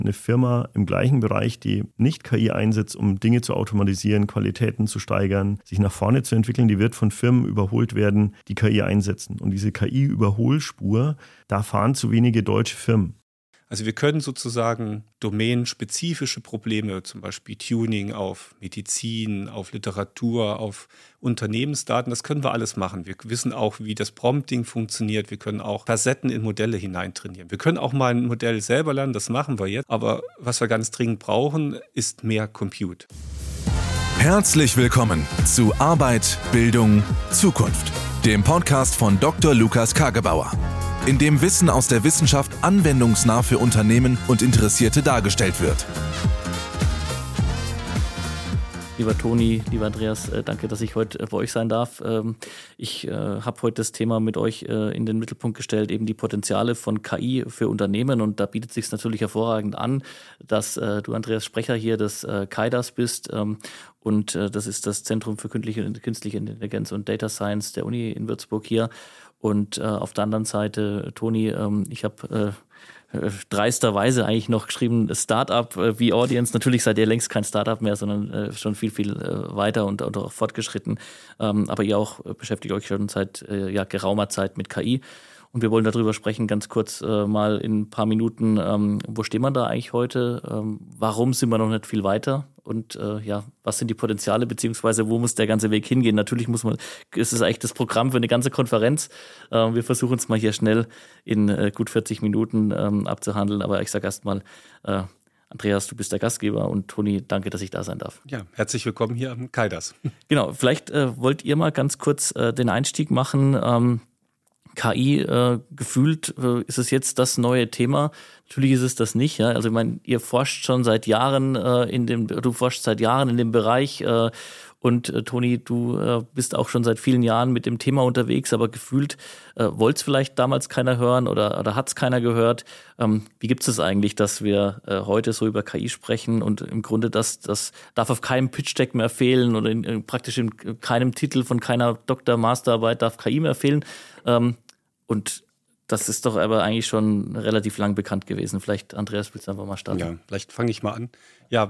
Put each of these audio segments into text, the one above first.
Eine Firma im gleichen Bereich, die nicht KI einsetzt, um Dinge zu automatisieren, Qualitäten zu steigern, sich nach vorne zu entwickeln, die wird von Firmen überholt werden, die KI einsetzen. Und diese KI-Überholspur, da fahren zu wenige deutsche Firmen. Also wir können sozusagen domänenspezifische Probleme, zum Beispiel Tuning auf Medizin, auf Literatur, auf Unternehmensdaten, das können wir alles machen. Wir wissen auch, wie das Prompting funktioniert. Wir können auch Facetten in Modelle hineintrainieren. Wir können auch mal ein Modell selber lernen, das machen wir jetzt. Aber was wir ganz dringend brauchen, ist mehr Compute. Herzlich willkommen zu Arbeit, Bildung, Zukunft, dem Podcast von Dr. Lukas Kagebauer, in dem Wissen aus der Wissenschaft anwendungsnah für Unternehmen und Interessierte dargestellt wird. Lieber Toni, lieber Andreas, danke, dass ich heute bei euch sein darf. Ich habe heute das Thema mit euch in den Mittelpunkt gestellt, eben die Potenziale von KI für Unternehmen. Und da bietet es sich natürlich hervorragend an, dass du, Andreas, Sprecher hier des KAIDAS bist. Und das ist das Zentrum für künstliche Intelligenz und Data Science der Uni in Würzburg hier. Und auf der anderen Seite, Toni, ich habe dreisterweise eigentlich noch geschrieben, Startup wie Audience. Natürlich seid ihr längst kein Startup mehr, sondern schon viel, viel weiter und auch fortgeschritten. Aber ihr auch beschäftigt euch schon seit geraumer Zeit mit KI. Und wir wollen darüber sprechen, ganz kurz mal in ein paar Minuten, wo stehen wir da eigentlich heute? Warum sind wir noch nicht viel weiter? Und was sind die Potenziale, beziehungsweise wo muss der ganze Weg hingehen? Natürlich ist es eigentlich das Programm für eine ganze Konferenz. Wir versuchen es mal hier schnell in gut 40 Minuten abzuhandeln. Aber ich sage erst mal, Andreas, du bist der Gastgeber und Toni, danke, dass ich da sein darf. Ja, herzlich willkommen hier am KAIDAS. Genau, vielleicht wollt ihr mal ganz kurz den Einstieg machen. KI, gefühlt ist es jetzt das neue Thema. Natürlich ist es das nicht. Ja? Also ich meine, ihr forscht schon seit Jahren du forschst seit Jahren in dem Bereich und Toni, du bist auch schon seit vielen Jahren mit dem Thema unterwegs, aber gefühlt wollte es vielleicht damals keiner hören oder hat es keiner gehört. Wie gibt es eigentlich, dass wir heute so über KI sprechen und im Grunde das darf auf keinem Pitch-Deck mehr fehlen oder praktisch in keinem Titel von keiner Doktor-Masterarbeit darf KI mehr fehlen. Und das ist doch aber eigentlich schon relativ lang bekannt gewesen. Vielleicht, Andreas, willst du einfach mal starten? Ja, vielleicht fange ich mal an. Ja,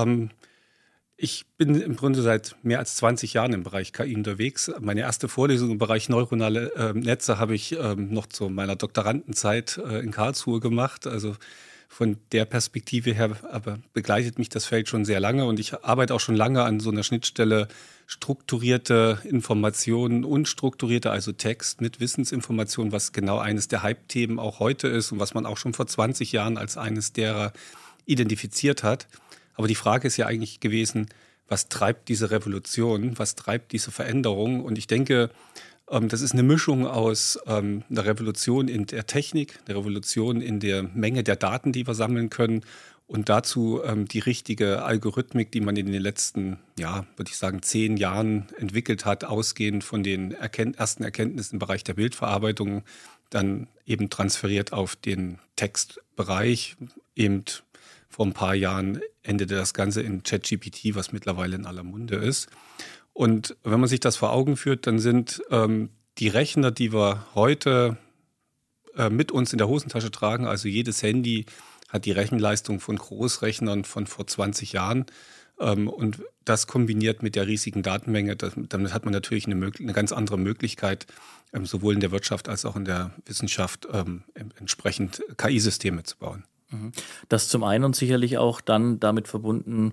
ich bin im Grunde seit mehr als 20 Jahren im Bereich KI unterwegs. Meine erste Vorlesung im Bereich neuronale Netze habe ich noch zu meiner Doktorandenzeit in Karlsruhe gemacht. Also von der Perspektive her aber begleitet mich das Feld schon sehr lange und ich arbeite auch schon lange an so einer Schnittstelle strukturierte Informationen, unstrukturierte, also Text mit Wissensinformationen, was genau eines der Hype-Themen auch heute ist und was man auch schon vor 20 Jahren als eines derer identifiziert hat. Aber die Frage ist ja eigentlich gewesen, was treibt diese Revolution, was treibt diese Veränderung? Und ich denke, das ist eine Mischung aus einer Revolution in der Technik, eine Revolution in der Menge der Daten, die wir sammeln können und dazu die richtige Algorithmik, die man in den letzten, würde ich sagen, 10 Jahren entwickelt hat, ausgehend von den ersten Erkenntnissen im Bereich der Bildverarbeitung, dann eben transferiert auf den Textbereich. Eben vor ein paar Jahren endete das Ganze in ChatGPT, was mittlerweile in aller Munde ist. Und wenn man sich das vor Augen führt, dann sind die Rechner, die wir heute mit uns in der Hosentasche tragen, also jedes Handy hat die Rechenleistung von Großrechnern von vor 20 Jahren. Und das kombiniert mit der riesigen Datenmenge, damit hat man natürlich eine ganz andere Möglichkeit, sowohl in der Wirtschaft als auch in der Wissenschaft entsprechend KI-Systeme zu bauen. Das zum einen und sicherlich auch dann damit verbunden,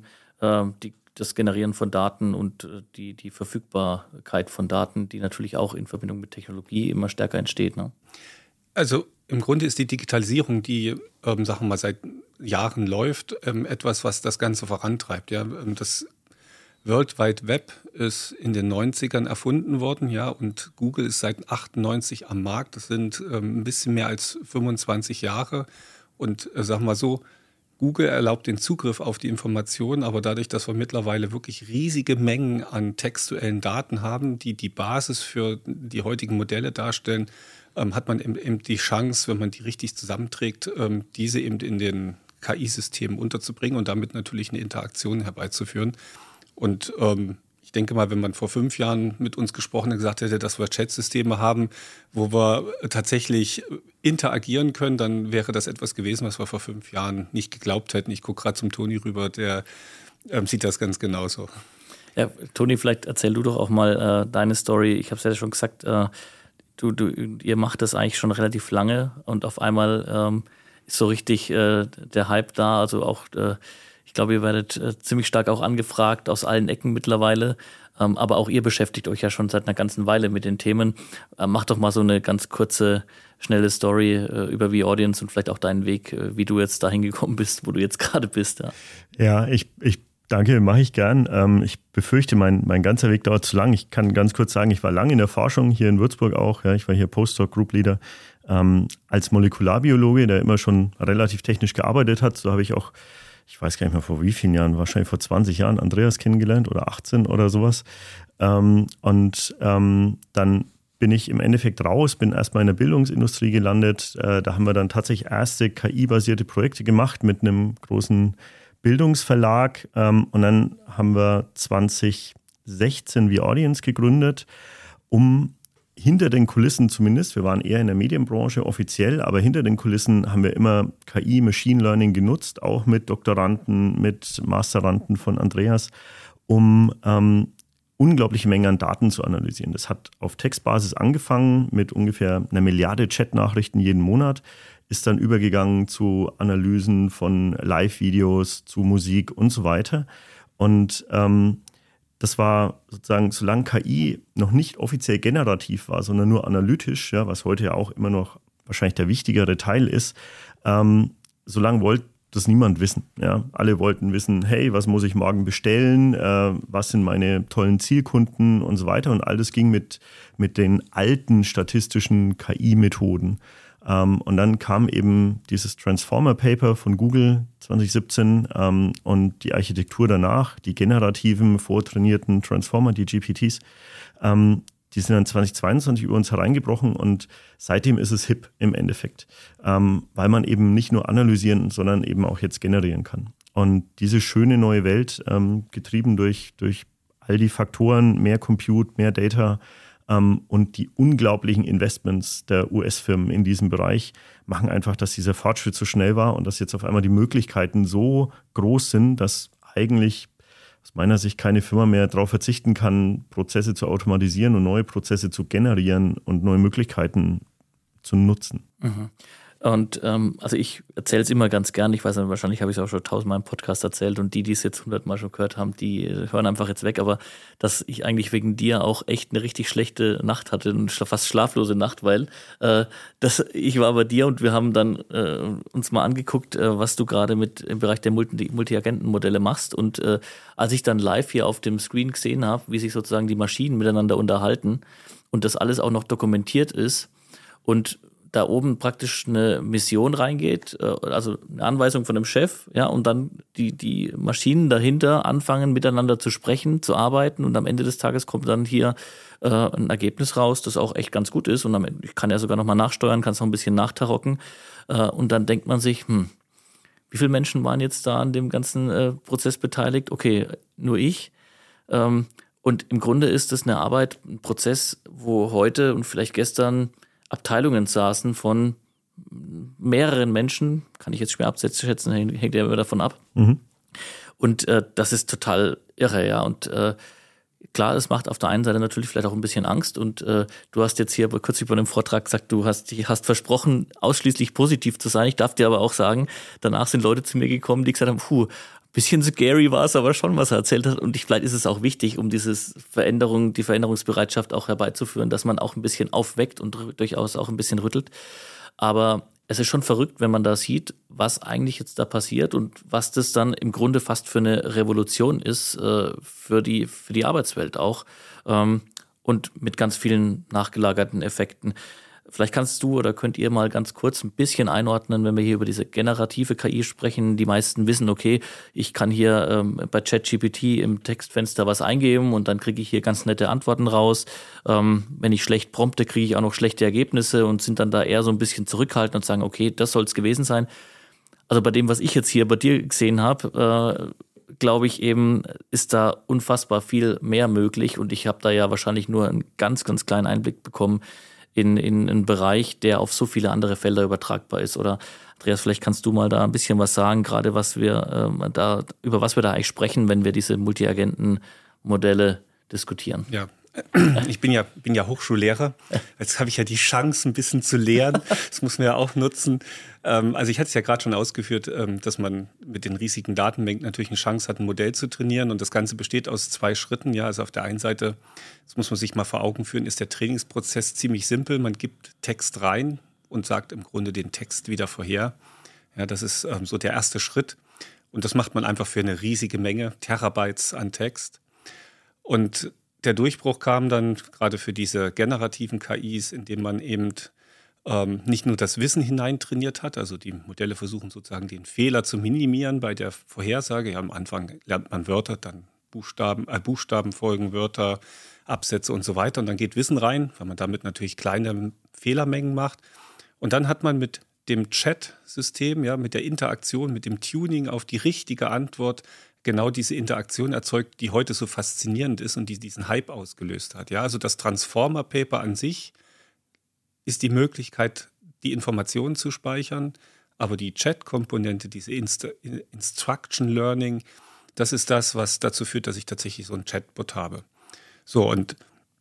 das Generieren von Daten und die Verfügbarkeit von Daten, die natürlich auch in Verbindung mit Technologie immer stärker entsteht. Ne? Also im Grunde ist die Digitalisierung, die sagen wir mal seit Jahren läuft, etwas, was das Ganze vorantreibt. Ja? Das World Wide Web ist in den 90ern erfunden worden, ja, und Google ist seit 98 am Markt. Das sind ein bisschen mehr als 25 Jahre. Und sagen wir so, Google erlaubt den Zugriff auf die Informationen, aber dadurch, dass wir mittlerweile wirklich riesige Mengen an textuellen Daten haben, die die Basis für die heutigen Modelle darstellen, hat man eben die Chance, wenn man die richtig zusammenträgt, diese eben in den KI-Systemen unterzubringen und damit natürlich eine Interaktion herbeizuführen. Und Ich denke mal, wenn man vor 5 Jahren mit uns gesprochen und gesagt hätte, dass wir Chat-Systeme haben, wo wir tatsächlich interagieren können, dann wäre das etwas gewesen, was wir vor 5 Jahren nicht geglaubt hätten. Ich gucke gerade zum Toni rüber, der sieht das ganz genauso. Ja, Toni, vielleicht erzähl du doch auch mal deine Story. Ich habe es ja schon gesagt, ihr macht das eigentlich schon relativ lange und auf einmal ist so richtig der Hype da. Also auch, ich glaube, ihr werdet ziemlich stark auch angefragt aus allen Ecken mittlerweile. Aber auch ihr beschäftigt euch ja schon seit einer ganzen Weile mit den Themen. Macht doch mal so eine ganz kurze, schnelle Story über V-Audience und vielleicht auch deinen Weg, wie du jetzt dahin gekommen bist, wo du jetzt gerade bist. Ja, ich danke, mache ich gern. Ich befürchte, mein ganzer Weg dauert zu lang. Ich kann ganz kurz sagen, ich war lange in der Forschung, hier in Würzburg auch. Ja, ich war hier Postdoc Group Leader als Molekularbiologe, der immer schon relativ technisch gearbeitet hat. So habe ich auch, ich weiß gar nicht mehr vor wie vielen Jahren, wahrscheinlich vor 20 Jahren Andreas kennengelernt oder 18 oder sowas. Dann bin ich im Endeffekt raus, bin erstmal in der Bildungsindustrie gelandet. Da haben wir dann tatsächlich erste KI-basierte Projekte gemacht mit einem großen Bildungsverlag. Und dann haben wir 2016 V-Audience gegründet, um hinter den Kulissen zumindest, wir waren eher in der Medienbranche offiziell, aber hinter den Kulissen haben wir immer KI, Machine Learning genutzt, auch mit Doktoranden, mit Masteranden von Andreas, um unglaubliche Mengen an Daten zu analysieren. Das hat auf Textbasis angefangen mit ungefähr 1 Milliarde Chat-Nachrichten jeden Monat, ist dann übergegangen zu Analysen von Live-Videos, zu Musik und so weiter. Und das war sozusagen, solange KI noch nicht offiziell generativ war, sondern nur analytisch, ja, was heute ja auch immer noch wahrscheinlich der wichtigere Teil ist, solange wollte das niemand wissen. Ja. Alle wollten wissen, hey, was muss ich morgen bestellen, was sind meine tollen Zielkunden und so weiter. Und all das ging mit den alten statistischen KI-Methoden. Und dann kam eben dieses Transformer-Paper von Google 2017 und die Architektur danach, die generativen, vortrainierten Transformer, die GPTs, die sind dann 2022 über uns hereingebrochen und seitdem ist es hip im Endeffekt, weil man eben nicht nur analysieren, sondern eben auch jetzt generieren kann. Und diese schöne neue Welt, getrieben durch all die Faktoren, mehr Compute, mehr Data, und die unglaublichen Investments der US-Firmen in diesem Bereich machen einfach, dass dieser Fortschritt so schnell war und dass jetzt auf einmal die Möglichkeiten so groß sind, dass eigentlich aus meiner Sicht keine Firma mehr darauf verzichten kann, Prozesse zu automatisieren und neue Prozesse zu generieren und neue Möglichkeiten zu nutzen. Mhm. Und also ich erzähle es immer ganz gern, ich weiß nicht, wahrscheinlich habe ich es auch schon 1000-mal im Podcast erzählt und die es jetzt 100-mal schon gehört haben, die hören einfach jetzt weg, aber dass ich eigentlich wegen dir auch echt eine richtig schlechte Nacht hatte, eine fast schlaflose Nacht, weil ich war bei dir und wir haben dann uns mal angeguckt, was du gerade im Bereich der Multi-Agenten-Modelle machst und als ich dann live hier auf dem Screen gesehen habe, wie sich sozusagen die Maschinen miteinander unterhalten und das alles auch noch dokumentiert ist und da oben praktisch eine Mission reingeht, also eine Anweisung von dem Chef, ja, und dann die Maschinen dahinter anfangen miteinander zu sprechen, zu arbeiten und am Ende des Tages kommt dann hier ein Ergebnis raus, das auch echt ganz gut ist und ich kann ja sogar nochmal nachsteuern, kann es noch ein bisschen nachtarocken und dann denkt man sich, wie viele Menschen waren jetzt da an dem ganzen Prozess beteiligt? Okay, nur ich. Und im Grunde ist das eine Arbeit, ein Prozess, wo heute und vielleicht gestern Abteilungen saßen von mehreren Menschen, kann ich jetzt schwer abschätzen, hängt ja immer davon ab. Mhm. Und das ist total irre, ja. Und klar, es macht auf der einen Seite natürlich vielleicht auch ein bisschen Angst. Und du hast jetzt hier kürzlich bei einem Vortrag gesagt, du hast versprochen, ausschließlich positiv zu sein. Ich darf dir aber auch sagen, danach sind Leute zu mir gekommen, die gesagt haben, bisschen scary war es aber schon, was er erzählt hat. Und vielleicht ist es auch wichtig, um die Veränderungsbereitschaft auch herbeizuführen, dass man auch ein bisschen aufweckt und durchaus auch ein bisschen rüttelt. Aber es ist schon verrückt, wenn man da sieht, was eigentlich jetzt da passiert und was das dann im Grunde fast für eine Revolution ist für die Arbeitswelt auch und mit ganz vielen nachgelagerten Effekten. Vielleicht kannst du oder könnt ihr mal ganz kurz ein bisschen einordnen, wenn wir hier über diese generative KI sprechen. Die meisten wissen, okay, ich kann hier bei ChatGPT im Textfenster was eingeben und dann kriege ich hier ganz nette Antworten raus. Wenn ich schlecht prompte, kriege ich auch noch schlechte Ergebnisse und sind dann da eher so ein bisschen zurückhaltend und sagen, okay, das soll es gewesen sein. Also bei dem, was ich jetzt hier bei dir gesehen habe, glaube ich eben, ist da unfassbar viel mehr möglich und ich habe da ja wahrscheinlich nur einen ganz, ganz kleinen Einblick bekommen in einen Bereich, der auf so viele andere Felder übertragbar ist. Oder Andreas, vielleicht kannst du mal da ein bisschen was sagen, gerade über was wir da eigentlich sprechen, wenn wir diese Multiagenten-Modelle diskutieren. Ja. Ich bin ja Hochschullehrer. Jetzt habe ich ja die Chance, ein bisschen zu lehren. Das muss man ja auch nutzen. Also ich hatte es ja gerade schon ausgeführt, dass man mit den riesigen Datenmengen natürlich eine Chance hat, ein Modell zu trainieren. Und das Ganze besteht aus 2 Schritten. Ja, also auf der einen Seite, das muss man sich mal vor Augen führen, ist der Trainingsprozess ziemlich simpel. Man gibt Text rein und sagt im Grunde den Text wieder vorher. Ja, das ist so der erste Schritt. Und das macht man einfach für eine riesige Menge, Terabytes an Text. Und der Durchbruch kam dann gerade für diese generativen KIs, indem man eben nicht nur das Wissen hineintrainiert hat, also die Modelle versuchen sozusagen den Fehler zu minimieren bei der Vorhersage. Ja, am Anfang lernt man Wörter, dann Buchstaben folgen Wörter, Absätze und so weiter. Und dann geht Wissen rein, weil man damit natürlich kleine Fehlermengen macht. Und dann hat man mit dem Chat-System, ja, mit der Interaktion, mit dem Tuning auf die richtige Antwort genau diese Interaktion erzeugt, die heute so faszinierend ist und die diesen Hype ausgelöst hat. Ja, also das Transformer-Paper an sich ist die Möglichkeit, die Informationen zu speichern, aber die Chat-Komponente, diese Instruction Learning, das ist das, was dazu führt, dass ich tatsächlich so einen Chatbot habe. So, und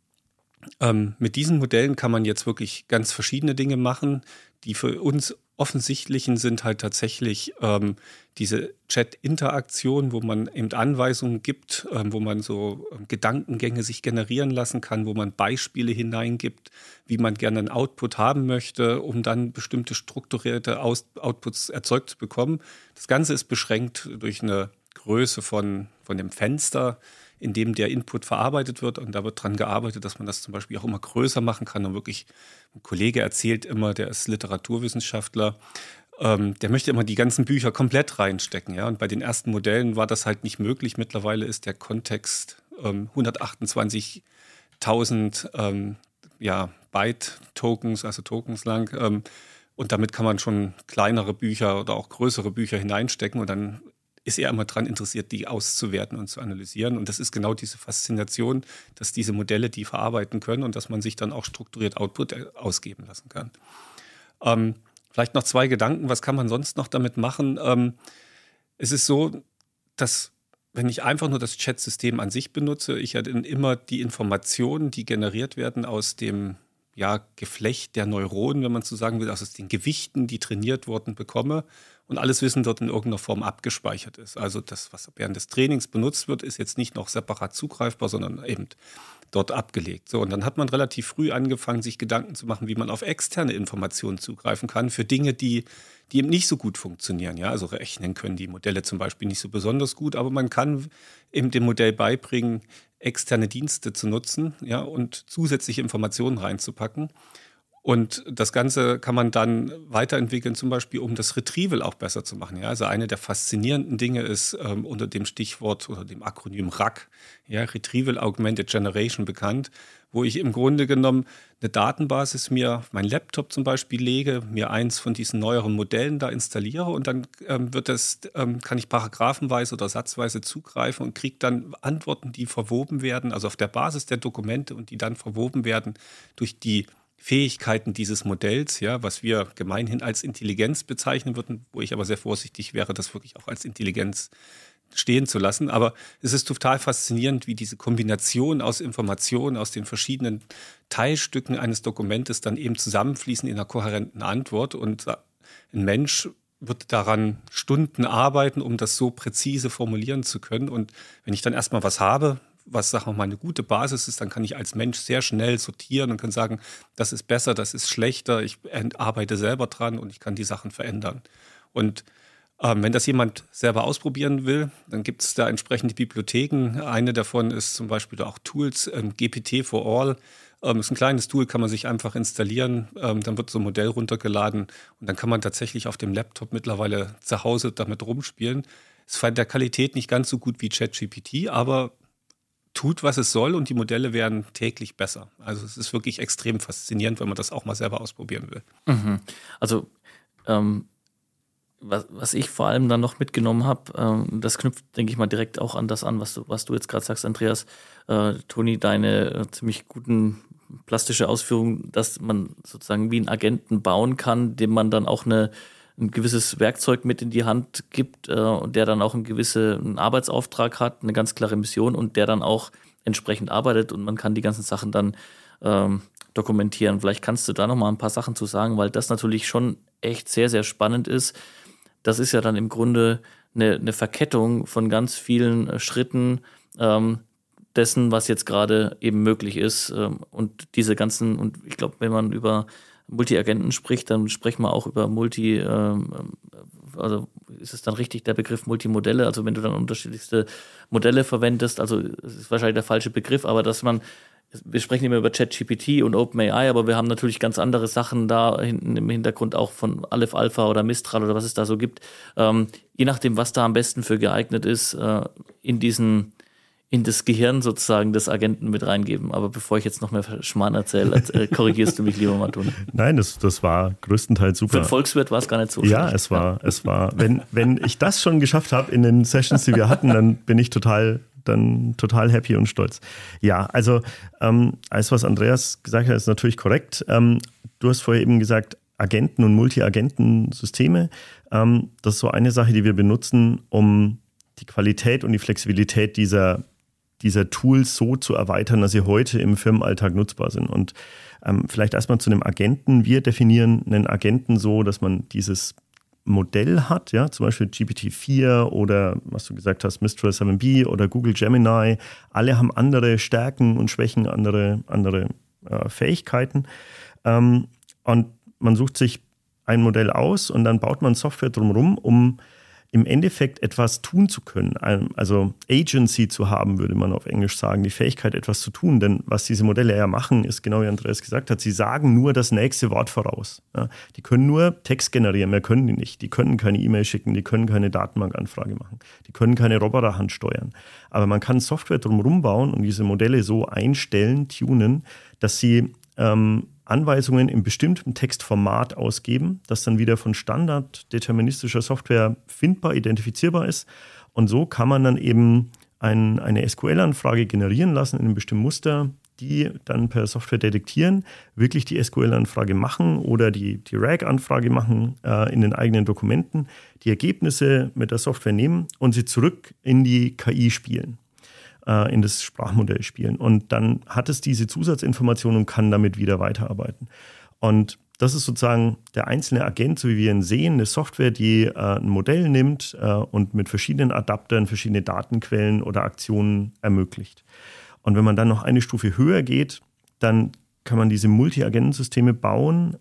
mit diesen Modellen kann man jetzt wirklich ganz verschiedene Dinge machen. Die für uns offensichtlichen sind halt tatsächlich diese Chat-Interaktion, wo man eben Anweisungen gibt, wo man so Gedankengänge sich generieren lassen kann, wo man Beispiele hineingibt, wie man gerne einen Output haben möchte, um dann bestimmte strukturierte Outputs erzeugt zu bekommen. Das Ganze ist beschränkt durch eine Größe von dem Fenster, in dem der Input verarbeitet wird. Und da wird dran gearbeitet, dass man das zum Beispiel auch immer größer machen kann. Und wirklich, ein Kollege erzählt immer, der ist Literaturwissenschaftler, der möchte immer die ganzen Bücher komplett reinstecken. Ja? Und bei den ersten Modellen war das halt nicht möglich. Mittlerweile ist der Kontext 128.000 Byte-Tokens, also Tokens lang. Und damit kann man schon kleinere Bücher oder auch größere Bücher hineinstecken. Und dann ist er immer daran interessiert, die auszuwerten und zu analysieren. Und das ist genau diese Faszination, dass diese Modelle die verarbeiten können und dass man sich dann auch strukturiert Output ausgeben lassen kann. Vielleicht noch 2 Gedanken, was kann man sonst noch damit machen? Es ist so, dass wenn ich einfach nur das Chat-System an sich benutze, ich ja dann immer die Informationen, die generiert werden aus dem Geflecht der Neuronen, wenn man so sagen will, also aus den Gewichten, die trainiert wurden, bekomme und alles Wissen dort in irgendeiner Form abgespeichert ist. Also das, was während des Trainings benutzt wird, ist jetzt nicht noch separat zugreifbar, sondern eben dort abgelegt. So, und dann hat man relativ früh angefangen, sich Gedanken zu machen, wie man auf externe Informationen zugreifen kann für Dinge, die eben nicht so gut funktionieren. Ja, also rechnen können die Modelle zum Beispiel nicht so besonders gut, aber man kann eben dem Modell beibringen, externe Dienste zu nutzen, ja, und zusätzliche Informationen reinzupacken. Und das Ganze kann man dann weiterentwickeln, zum Beispiel, um das Retrieval auch besser zu machen. Ja, also eine der faszinierenden Dinge ist unter dem Stichwort oder dem Akronym RAG, ja, Retrieval Augmented Generation bekannt, wo ich im Grunde genommen eine Datenbasis mir auf meinen Laptop zum Beispiel lege, mir eins von diesen neueren Modellen da installiere und dann kann ich paragraphenweise oder satzweise zugreifen und kriege dann Antworten, die verwoben werden, also auf der Basis der Dokumente und die dann verwoben werden durch die Fähigkeiten dieses Modells, ja, was wir gemeinhin als Intelligenz bezeichnen würden, wo ich aber sehr vorsichtig wäre, das wirklich auch als Intelligenz stehen zu lassen. Aber es ist total faszinierend, wie diese Kombination aus Informationen aus den verschiedenen Teilstücken eines Dokumentes dann eben zusammenfließen in einer kohärenten Antwort. Und ein Mensch wird daran Stunden arbeiten, um das so präzise formulieren zu können. Und wenn ich dann erstmal was habe, was, sagen wir mal, eine gute Basis ist, dann kann ich als Mensch sehr schnell sortieren und kann sagen, das ist besser, das ist schlechter, ich arbeite selber dran und ich kann die Sachen verändern. Und wenn das jemand selber ausprobieren will, dann gibt es da entsprechende Bibliotheken. Eine davon ist zum Beispiel auch Tools, GPT4All. Ist ein kleines Tool, kann man sich einfach installieren. Dann wird so ein Modell runtergeladen und dann kann man tatsächlich auf dem Laptop mittlerweile zu Hause damit rumspielen. Ist von der Qualität nicht ganz so gut wie ChatGPT, aber tut, was es soll und die Modelle werden täglich besser. Also es ist wirklich extrem faszinierend, wenn man das auch mal selber ausprobieren will. Also Was ich vor allem dann noch mitgenommen habe, das knüpft, denke ich mal, direkt auch an das an, was du jetzt gerade sagst, Andreas. Toni, deine ziemlich guten plastische Ausführung, dass man sozusagen wie einen Agenten bauen kann, dem man dann auch ein gewisses Werkzeug mit in die Hand gibt und der dann auch einen Arbeitsauftrag hat, eine ganz klare Mission und der dann auch entsprechend arbeitet und man kann die ganzen Sachen dann dokumentieren. Vielleicht kannst du da noch mal ein paar Sachen zu sagen, weil das natürlich schon echt sehr, sehr spannend ist. Das ist ja dann im Grunde eine Verkettung von ganz vielen Schritten dessen, was jetzt gerade eben möglich ist. Und diese ganzen, und ich glaube, wenn man über Multi-Agenten spricht, dann sprechen wir auch über also ist es dann richtig der Begriff Multimodelle, also wenn du dann unterschiedlichste Modelle verwendest, also es ist wahrscheinlich der falsche Begriff, aber wir sprechen immer über ChatGPT und OpenAI, aber wir haben natürlich ganz andere Sachen da hinten im Hintergrund auch von Aleph Alpha oder Mistral oder was es da so gibt. Je nachdem, was da am besten für geeignet ist, in das Gehirn sozusagen des Agenten mit reingeben. Aber bevor ich jetzt noch mehr Schmarrn erzähle, korrigierst du mich lieber mal, Toni. Nein, das war größtenteils super. Für den Volkswirt war es gar nicht so schlecht. Ja, es war, wenn ich das schon geschafft habe in den Sessions, die wir hatten, dann bin ich total happy und stolz. Ja, also alles, was Andreas gesagt hat, ist natürlich korrekt. Du hast vorher eben gesagt, Agenten und Multi-Agenten-Systeme. Das ist so eine Sache, die wir benutzen, um die Qualität und die Flexibilität dieser Tools so zu erweitern, dass sie heute im Firmenalltag nutzbar sind. Und vielleicht erstmal zu einem Agenten. Wir definieren einen Agenten so, dass man dieses Modell hat, ja, zum Beispiel GPT-4 oder, was du gesagt hast, Mistral 7B oder Google Gemini. Alle haben andere Stärken und Schwächen, andere Fähigkeiten. Und man sucht sich ein Modell aus und dann baut man Software drumherum, um im Endeffekt etwas tun zu können. Also Agency zu haben, würde man auf Englisch sagen, die Fähigkeit, etwas zu tun. Denn was diese Modelle ja machen, ist genau wie Andreas gesagt hat, sie sagen nur das nächste Wort voraus. Ja, die können nur Text generieren, mehr können die nicht. Die können keine E-Mail schicken, die können keine Datenbankanfrage machen, die können keine Roboterhand steuern. Aber man kann Software drumherum bauen und diese Modelle so einstellen, tunen, dass sie Anweisungen in bestimmtem Textformat ausgeben, das dann wieder von standarddeterministischer Software findbar, identifizierbar ist. Und so kann man dann eben eine SQL-Anfrage generieren lassen in einem bestimmten Muster, die dann per Software detektieren, wirklich die SQL-Anfrage machen oder die RAG-Anfrage machen in den eigenen Dokumenten, die Ergebnisse mit der Software nehmen und sie zurück in die KI spielen, in das Sprachmodell spielen. Und dann hat es diese Zusatzinformation und kann damit wieder weiterarbeiten. Und das ist sozusagen der einzelne Agent, so wie wir ihn sehen, eine Software, die ein Modell nimmt und mit verschiedenen Adaptern verschiedene Datenquellen oder Aktionen ermöglicht. Und wenn man dann noch eine Stufe höher geht, dann kann man diese Multi-Agentensysteme bauen,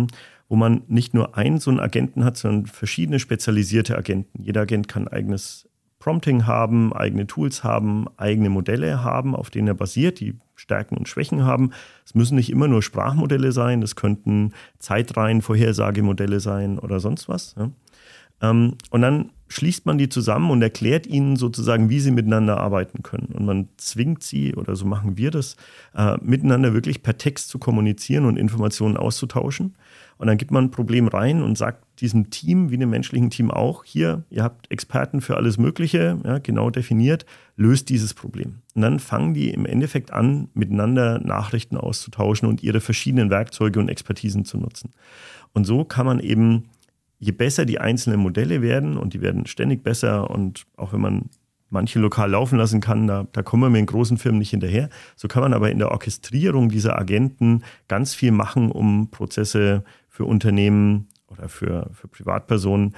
wo man nicht nur so einen Agenten hat, sondern verschiedene spezialisierte Agenten. Jeder Agent kann eigenes Prompting haben, eigene Tools haben, eigene Modelle haben, auf denen er basiert, die Stärken und Schwächen haben. Es müssen nicht immer nur Sprachmodelle sein, das könnten Zeitreihenvorhersagemodelle sein oder sonst was. Ja. Und dann schließt man die zusammen und erklärt ihnen sozusagen, wie sie miteinander arbeiten können. Und man zwingt sie, oder so machen wir das, miteinander wirklich per Text zu kommunizieren und Informationen auszutauschen. Und dann gibt man ein Problem rein und sagt diesem Team, wie einem menschlichen Team auch, hier, ihr habt Experten für alles Mögliche, ja, genau definiert, löst dieses Problem. Und dann fangen die im Endeffekt an, miteinander Nachrichten auszutauschen und ihre verschiedenen Werkzeuge und Expertisen zu nutzen. Und so kann man eben, je besser die einzelnen Modelle werden, und die werden ständig besser, und auch wenn man manche lokal laufen lassen kann, da kommen wir in großen Firmen nicht hinterher. So kann man aber in der Orchestrierung dieser Agenten ganz viel machen, um Prozesse für Unternehmen oder für Privatpersonen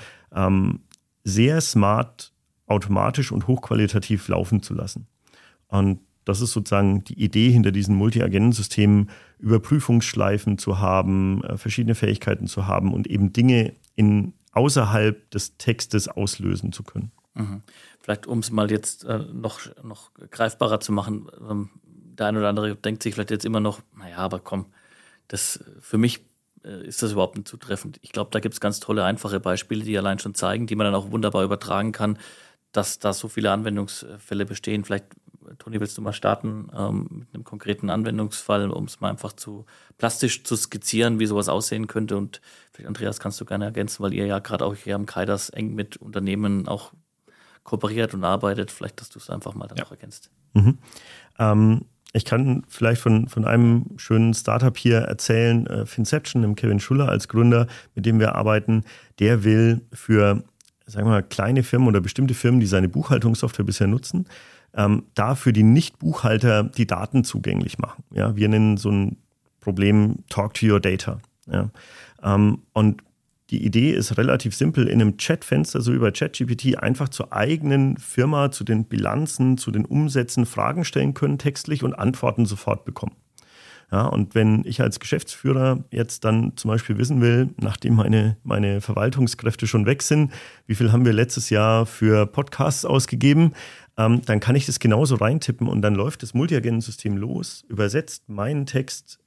sehr smart, automatisch und hochqualitativ laufen zu lassen. Und das ist sozusagen die Idee hinter diesen Multi-Agenten-Systemen, Überprüfungsschleifen zu haben, verschiedene Fähigkeiten zu haben und eben Dinge außerhalb des Textes auslösen zu können. Mhm. Vielleicht, um es mal jetzt noch greifbarer zu machen, der eine oder andere denkt sich vielleicht jetzt immer noch, naja, aber komm, für mich ist das überhaupt nicht zutreffend. Ich glaube, da gibt es ganz tolle, einfache Beispiele, die allein schon zeigen, die man dann auch wunderbar übertragen kann, dass da so viele Anwendungsfälle bestehen. Vielleicht Toni, willst du mal starten mit einem konkreten Anwendungsfall, um es mal einfach plastisch zu skizzieren, wie sowas aussehen könnte? Und vielleicht, Andreas, kannst du gerne ergänzen, weil ihr ja gerade auch hier am KAIDAS eng mit Unternehmen auch kooperiert und arbeitet. Vielleicht, dass du es einfach mal dann auch ergänzt. Ich kann vielleicht von einem schönen Startup hier erzählen, Finception, dem Kevin Schuller als Gründer, mit dem wir arbeiten. Der will für, sagen wir mal, kleine Firmen oder bestimmte Firmen, die seine Buchhaltungssoftware bisher nutzen, dafür die Nicht-Buchhalter die Daten zugänglich machen. Ja, wir nennen so ein Problem Talk to your data. Ja. Und die Idee ist relativ simpel, in einem Chatfenster, so wie bei ChatGPT, einfach zur eigenen Firma, zu den Bilanzen, zu den Umsätzen Fragen stellen können, textlich, und Antworten sofort bekommen. Ja, und wenn ich als Geschäftsführer jetzt dann zum Beispiel wissen will, nachdem meine Verwaltungskräfte schon weg sind, wie viel haben wir letztes Jahr für Podcasts ausgegeben, dann kann ich das genauso reintippen und dann läuft das Multiagentensystem los, übersetzt meinen Text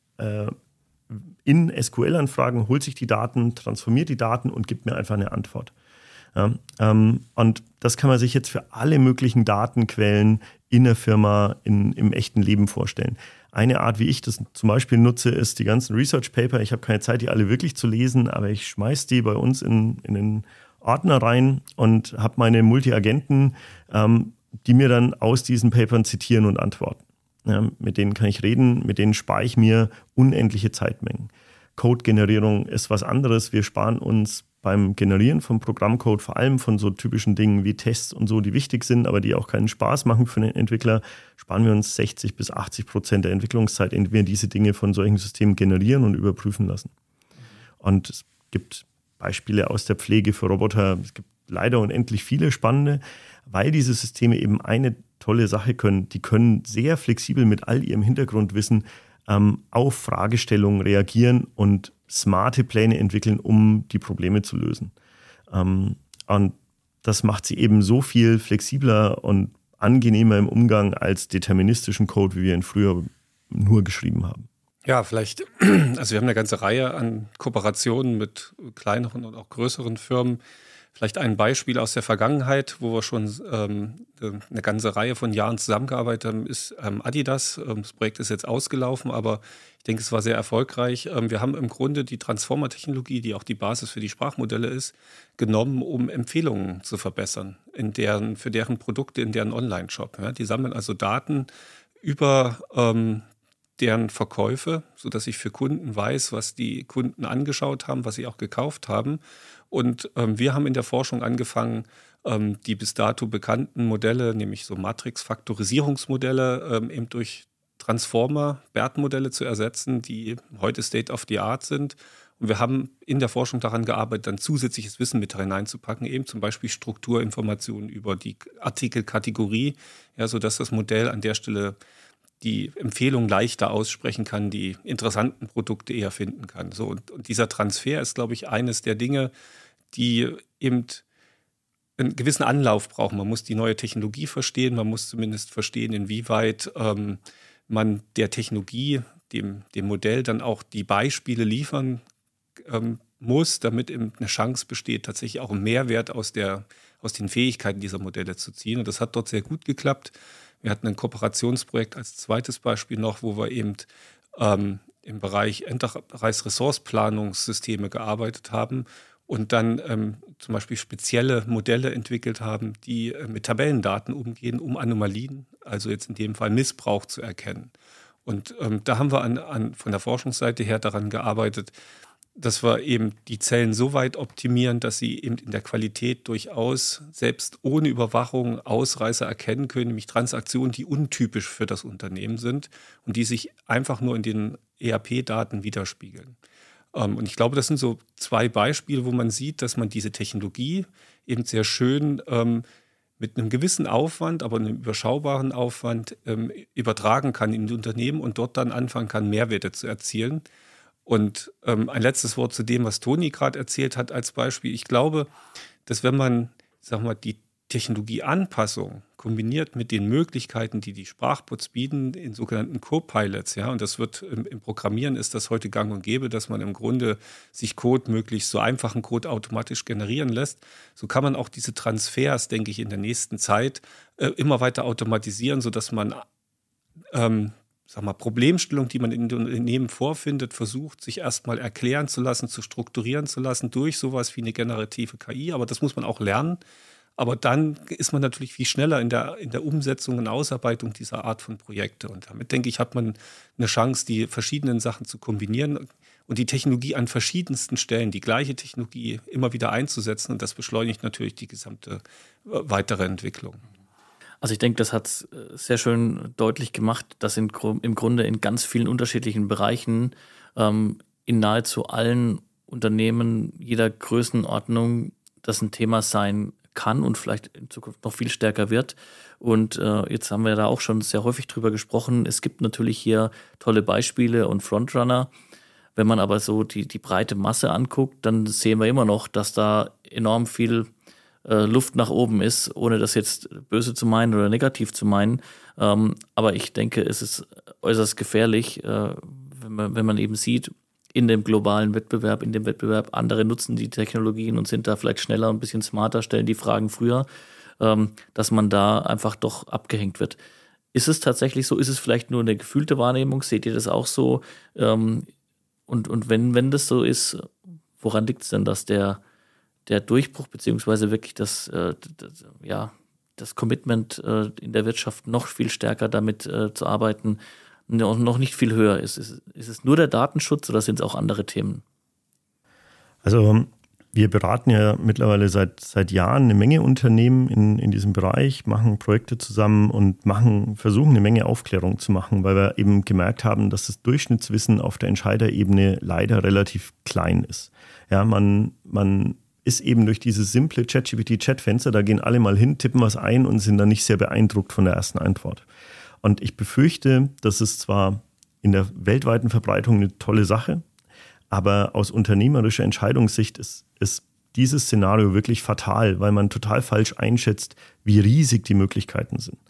in SQL-Anfragen, holt sich die Daten, transformiert die Daten und gibt mir einfach eine Antwort. Ja, und das kann man sich jetzt für alle möglichen Datenquellen in der Firma im echten Leben vorstellen. Eine Art, wie ich das zum Beispiel nutze, ist die ganzen Research Paper. Ich habe keine Zeit, die alle wirklich zu lesen, aber ich schmeiße die bei uns in den Ordner rein und habe meine Multi-Agenten, die mir dann aus diesen Papern zitieren und antworten. Ja, mit denen kann ich reden, mit denen spare ich mir unendliche Zeitmengen. Code-Generierung ist was anderes. Wir sparen uns beim Generieren von Programmcode, vor allem von so typischen Dingen wie Tests und so, die wichtig sind, aber die auch keinen Spaß machen für den Entwickler, sparen wir uns 60-80% der Entwicklungszeit, indem wir diese Dinge von solchen Systemen generieren und überprüfen lassen. Und es gibt Beispiele aus der Pflege für Roboter. Es gibt leider unendlich viele spannende, weil diese Systeme eben eine tolle Sache können. Die können sehr flexibel mit all ihrem Hintergrundwissen auf Fragestellungen reagieren und smarte Pläne entwickeln, um die Probleme zu lösen. Und das macht sie eben so viel flexibler und angenehmer im Umgang als deterministischen Code, wie wir ihn früher nur geschrieben haben. Ja, vielleicht, also wir haben eine ganze Reihe an Kooperationen mit kleineren und auch größeren Firmen. Vielleicht ein Beispiel aus der Vergangenheit, wo wir schon eine ganze Reihe von Jahren zusammengearbeitet haben, ist Adidas. Das Projekt ist jetzt ausgelaufen, aber ich denke, es war sehr erfolgreich. Wir haben im Grunde die Transformer-Technologie, die auch die Basis für die Sprachmodelle ist, genommen, um Empfehlungen zu verbessern für deren Produkte in deren Online-Shop. Ja, die sammeln also Daten über deren Verkäufe, sodass ich für Kunden weiß, was die Kunden angeschaut haben, was sie auch gekauft haben. Und wir haben in der Forschung angefangen, die bis dato bekannten Modelle, nämlich so Matrix-Faktorisierungsmodelle, eben durch Transformer, BERT-Modelle zu ersetzen, die heute State of the Art sind. Und wir haben in der Forschung daran gearbeitet, dann zusätzliches Wissen mit hineinzupacken, eben zum Beispiel Strukturinformationen über die Artikelkategorie, ja, sodass das Modell an der Stelle die Empfehlung leichter aussprechen kann, die interessanten Produkte eher finden kann. So, und dieser Transfer ist, glaube ich, eines der Dinge, die eben einen gewissen Anlauf brauchen. Man muss die neue Technologie verstehen, man muss zumindest verstehen, inwieweit man der Technologie, dem Modell dann auch die Beispiele liefern muss, damit eben eine Chance besteht, tatsächlich auch einen Mehrwert aus den Fähigkeiten dieser Modelle zu ziehen. Und das hat dort sehr gut geklappt. Wir hatten ein Kooperationsprojekt als zweites Beispiel noch, wo wir eben im Bereich Enterprise-Ressource-Planungssysteme gearbeitet haben und dann zum Beispiel spezielle Modelle entwickelt haben, die mit Tabellendaten umgehen, um Anomalien, also jetzt in dem Fall Missbrauch, zu erkennen. Und da haben wir von der Forschungsseite her daran gearbeitet, dass wir eben die Zellen so weit optimieren, dass sie eben in der Qualität durchaus selbst ohne Überwachung Ausreißer erkennen können, nämlich Transaktionen, die untypisch für das Unternehmen sind und die sich einfach nur in den ERP-Daten widerspiegeln. Und ich glaube, das sind so zwei Beispiele, wo man sieht, dass man diese Technologie eben sehr schön mit einem gewissen Aufwand, aber einem überschaubaren Aufwand übertragen kann in die Unternehmen und dort dann anfangen kann, Mehrwerte zu erzielen. Und ein letztes Wort zu dem, was Toni gerade erzählt hat als Beispiel. Ich glaube, dass wenn man, die Technologieanpassung kombiniert mit den Möglichkeiten, die Sprachbots bieten, in sogenannten Co-Pilots, ja, und das wird im Programmieren ist das heute gang und gäbe, dass man im Grunde sich Code, möglichst so einfachen Code automatisch generieren lässt. So kann man auch diese Transfers, denke ich, in der nächsten Zeit immer weiter automatisieren, sodass man Problemstellungen, die man in den Unternehmen vorfindet, versucht, sich erstmal erklären zu lassen, zu strukturieren zu lassen durch sowas wie eine generative KI. Aber das muss man auch lernen. Aber dann ist man natürlich viel schneller in der Umsetzung und Ausarbeitung dieser Art von Projekte. Und damit, denke ich, hat man eine Chance, die verschiedenen Sachen zu kombinieren und die Technologie an verschiedensten Stellen, die gleiche Technologie immer wieder einzusetzen. Und das beschleunigt natürlich die gesamte weitere Entwicklung. Also ich denke, das hat es sehr schön deutlich gemacht, dass im Grunde in ganz vielen unterschiedlichen Bereichen in nahezu allen Unternehmen jeder Größenordnung das ein Thema sein kann und vielleicht in Zukunft noch viel stärker wird. Und jetzt haben wir da auch schon sehr häufig drüber gesprochen. Es gibt natürlich hier tolle Beispiele und Frontrunner. Wenn man aber so die breite Masse anguckt, dann sehen wir immer noch, dass da enorm viel Luft nach oben ist, ohne das jetzt böse zu meinen oder negativ zu meinen. Aber ich denke, es ist äußerst gefährlich, wenn man eben sieht, in dem globalen Wettbewerb, andere nutzen die Technologien und sind da vielleicht schneller und ein bisschen smarter, stellen die Fragen früher, dass man da einfach doch abgehängt wird. Ist es tatsächlich so? Ist es vielleicht nur eine gefühlte Wahrnehmung? Seht ihr das auch so? Und wenn das so ist, woran liegt es denn, dass der Durchbruch beziehungsweise wirklich das Commitment in der Wirtschaft noch viel stärker damit zu arbeiten, noch nicht viel höher ist? Ist es nur der Datenschutz oder sind es auch andere Themen? Also wir beraten ja mittlerweile seit Jahren eine Menge Unternehmen in diesem Bereich, machen Projekte zusammen und versuchen eine Menge Aufklärung zu machen, weil wir eben gemerkt haben, dass das Durchschnittswissen auf der Entscheiderebene leider relativ klein ist. Ja, man ist eben durch dieses simple ChatGPT-Chatfenster, da gehen alle mal hin, tippen was ein und sind dann nicht sehr beeindruckt von der ersten Antwort. Und ich befürchte, das ist zwar in der weltweiten Verbreitung eine tolle Sache, aber aus unternehmerischer Entscheidungssicht ist dieses Szenario wirklich fatal, weil man total falsch einschätzt, wie riesig die Möglichkeiten sind.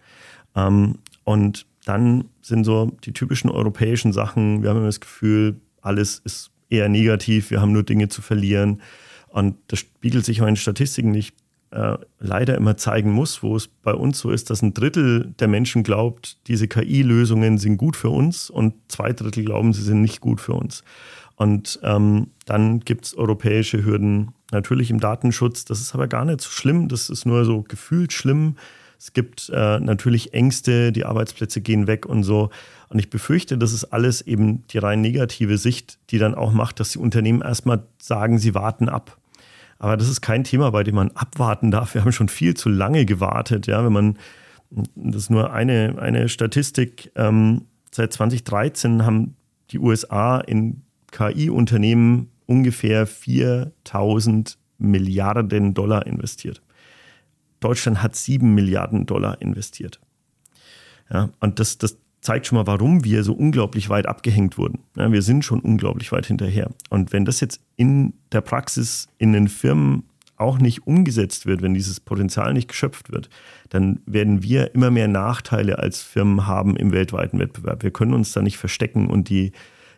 Und dann sind so die typischen europäischen Sachen, wir haben immer das Gefühl, alles ist eher negativ, wir haben nur Dinge zu verlieren. Und das spiegelt sich auch in Statistiken nicht leider immer zeigen muss, wo es bei uns so ist, dass 1/3 der Menschen glaubt, diese KI-Lösungen sind gut für uns und 2/3 glauben, sie sind nicht gut für uns. Und dann gibt es europäische Hürden natürlich im Datenschutz. Das ist aber gar nicht so schlimm, das ist nur so gefühlt schlimm. Es gibt natürlich Ängste, die Arbeitsplätze gehen weg und so. Und ich befürchte, das ist alles eben die rein negative Sicht, die dann auch macht, dass die Unternehmen erstmal sagen, sie warten ab. Aber das ist kein Thema, bei dem man abwarten darf. Wir haben schon viel zu lange gewartet. Ja, das ist nur eine Statistik. Seit 2013 haben die USA in KI-Unternehmen ungefähr 4.000 Milliarden Dollar investiert. Deutschland hat 7 Milliarden Dollar investiert. Ja, und das zeigt schon mal, warum wir so unglaublich weit abgehängt wurden. Ja, wir sind schon unglaublich weit hinterher. Und wenn das jetzt in der Praxis in den Firmen auch nicht umgesetzt wird, wenn dieses Potenzial nicht geschöpft wird, dann werden wir immer mehr Nachteile als Firmen haben im weltweiten Wettbewerb. Wir können uns da nicht verstecken und die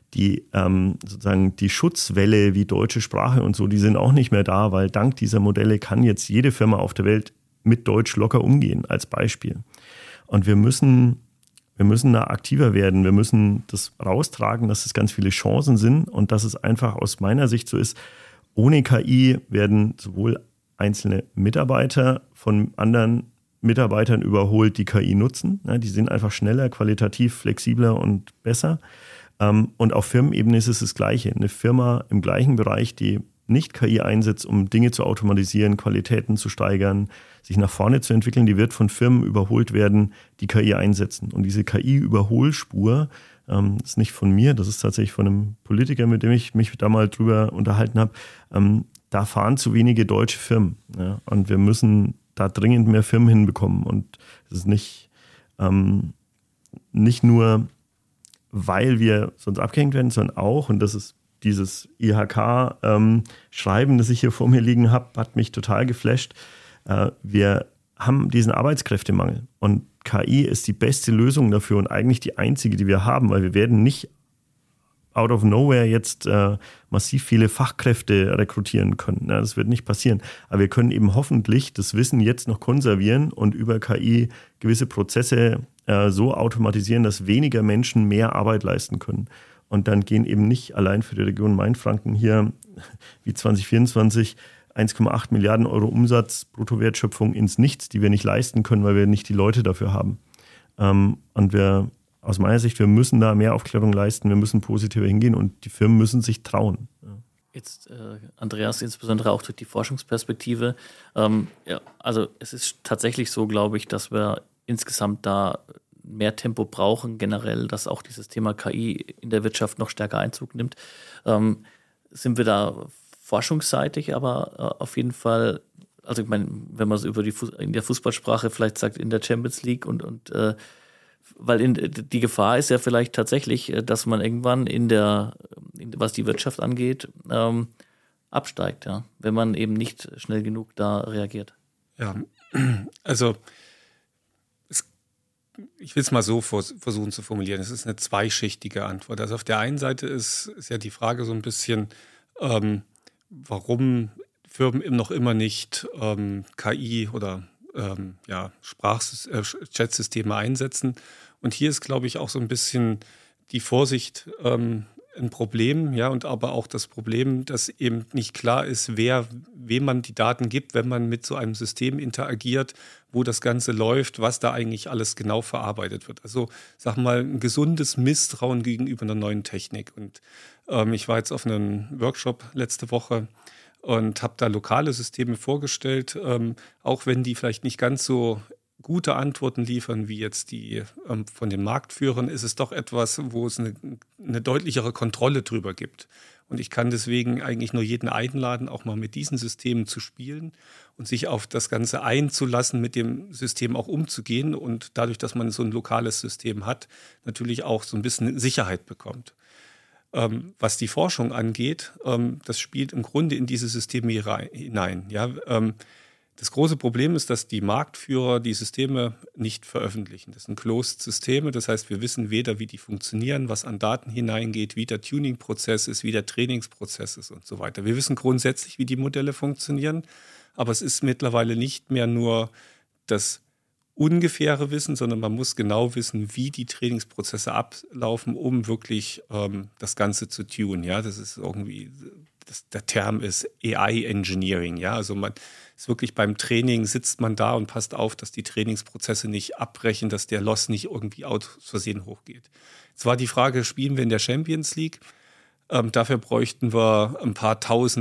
Schutzwelle wie deutsche Sprache und so, die sind auch nicht mehr da, weil dank dieser Modelle kann jetzt jede Firma auf der Welt mit Deutsch locker umgehen, als Beispiel. Und wir müssen da aktiver werden. Wir müssen das raustragen, dass es ganz viele Chancen sind und dass es einfach aus meiner Sicht so ist, ohne KI werden sowohl einzelne Mitarbeiter von anderen Mitarbeitern überholt, die KI nutzen. Ja, die sind einfach schneller, qualitativ flexibler und besser. Und auf Firmenebene ist es das Gleiche. Eine Firma im gleichen Bereich, die nicht KI einsetzt, um Dinge zu automatisieren, Qualitäten zu steigern, sich nach vorne zu entwickeln, die wird von Firmen überholt werden, die KI einsetzen. Und diese KI-Überholspur ist nicht von mir, das ist tatsächlich von einem Politiker, mit dem ich mich da mal drüber unterhalten habe. Da fahren zu wenige deutsche Firmen. Ja? Und wir müssen da dringend mehr Firmen hinbekommen. Und es ist nicht nur, weil wir sonst abgehängt werden, sondern auch, und das ist dieses IHK-Schreiben, das ich hier vor mir liegen habe, hat mich total geflasht. Wir haben diesen Arbeitskräftemangel. Und KI ist die beste Lösung dafür und eigentlich die einzige, die wir haben, weil wir werden nicht out of nowhere jetzt massiv viele Fachkräfte rekrutieren können. Ja, das wird nicht passieren. Aber wir können eben hoffentlich das Wissen jetzt noch konservieren und über KI gewisse Prozesse so automatisieren, dass weniger Menschen mehr Arbeit leisten können. Und dann gehen eben nicht allein für die Region Mainfranken hier wie 2024 1,8 Milliarden Euro Umsatz, Bruttowertschöpfung ins Nichts, die wir nicht leisten können, weil wir nicht die Leute dafür haben. Und aus meiner Sicht, wir müssen da mehr Aufklärung leisten, wir müssen positiver hingehen und die Firmen müssen sich trauen. Jetzt, Andreas, insbesondere auch durch die Forschungsperspektive. Also es ist tatsächlich so, glaube ich, dass wir insgesamt da mehr Tempo brauchen, generell, dass auch dieses Thema KI in der Wirtschaft noch stärker Einzug nimmt. Sind wir da forschungsseitig, aber auf jeden Fall, also ich meine, wenn man es in der Fußballsprache vielleicht sagt, in der Champions League und weil die Gefahr ist ja vielleicht tatsächlich, dass man irgendwann was die Wirtschaft angeht, absteigt, ja, wenn man eben nicht schnell genug da reagiert. Ja, also ich will es mal so versuchen zu formulieren. Es ist eine zweischichtige Antwort. Also auf der einen Seite ist ja die Frage so ein bisschen, warum Firmen noch immer nicht KI oder Chatsysteme einsetzen. Und hier ist, glaube ich, auch so ein bisschen die Vorsicht ein Problem, ja, und aber auch das Problem, dass eben nicht klar ist, wem man die Daten gibt, wenn man mit so einem System interagiert, wo das Ganze läuft, was da eigentlich alles genau verarbeitet wird. Also, sag mal, ein gesundes Misstrauen gegenüber einer neuen Technik. Und ich war jetzt auf einem Workshop letzte Woche und habe da lokale Systeme vorgestellt, auch wenn die vielleicht nicht ganz so gute Antworten liefern wie jetzt die von den Marktführern, ist es doch etwas, wo es eine deutlichere Kontrolle drüber gibt. Und ich kann deswegen eigentlich nur jeden einladen, auch mal mit diesen Systemen zu spielen und sich auf das Ganze einzulassen, mit dem System auch umzugehen und dadurch, dass man so ein lokales System hat, natürlich auch so ein bisschen Sicherheit bekommt. Was die Forschung angeht, das spielt im Grunde in diese Systeme hinein. Ja, das große Problem ist, dass die Marktführer die Systeme nicht veröffentlichen. Das sind Closed-Systeme, das heißt, wir wissen weder, wie die funktionieren, was an Daten hineingeht, wie der Tuning-Prozess ist, wie der Trainingsprozess ist und so weiter. Wir wissen grundsätzlich, wie die Modelle funktionieren, aber es ist mittlerweile nicht mehr nur das ungefähre Wissen, sondern man muss genau wissen, wie die Trainingsprozesse ablaufen, um wirklich das Ganze zu tunen. Ja, das ist irgendwie, der Term ist AI-Engineering. Ja, also man ist wirklich beim Training, sitzt man da und passt auf, dass die Trainingsprozesse nicht abbrechen, dass der Loss nicht irgendwie aus Versehen hochgeht. Jetzt war die Frage, spielen wir in der Champions League? Dafür bräuchten wir ein paar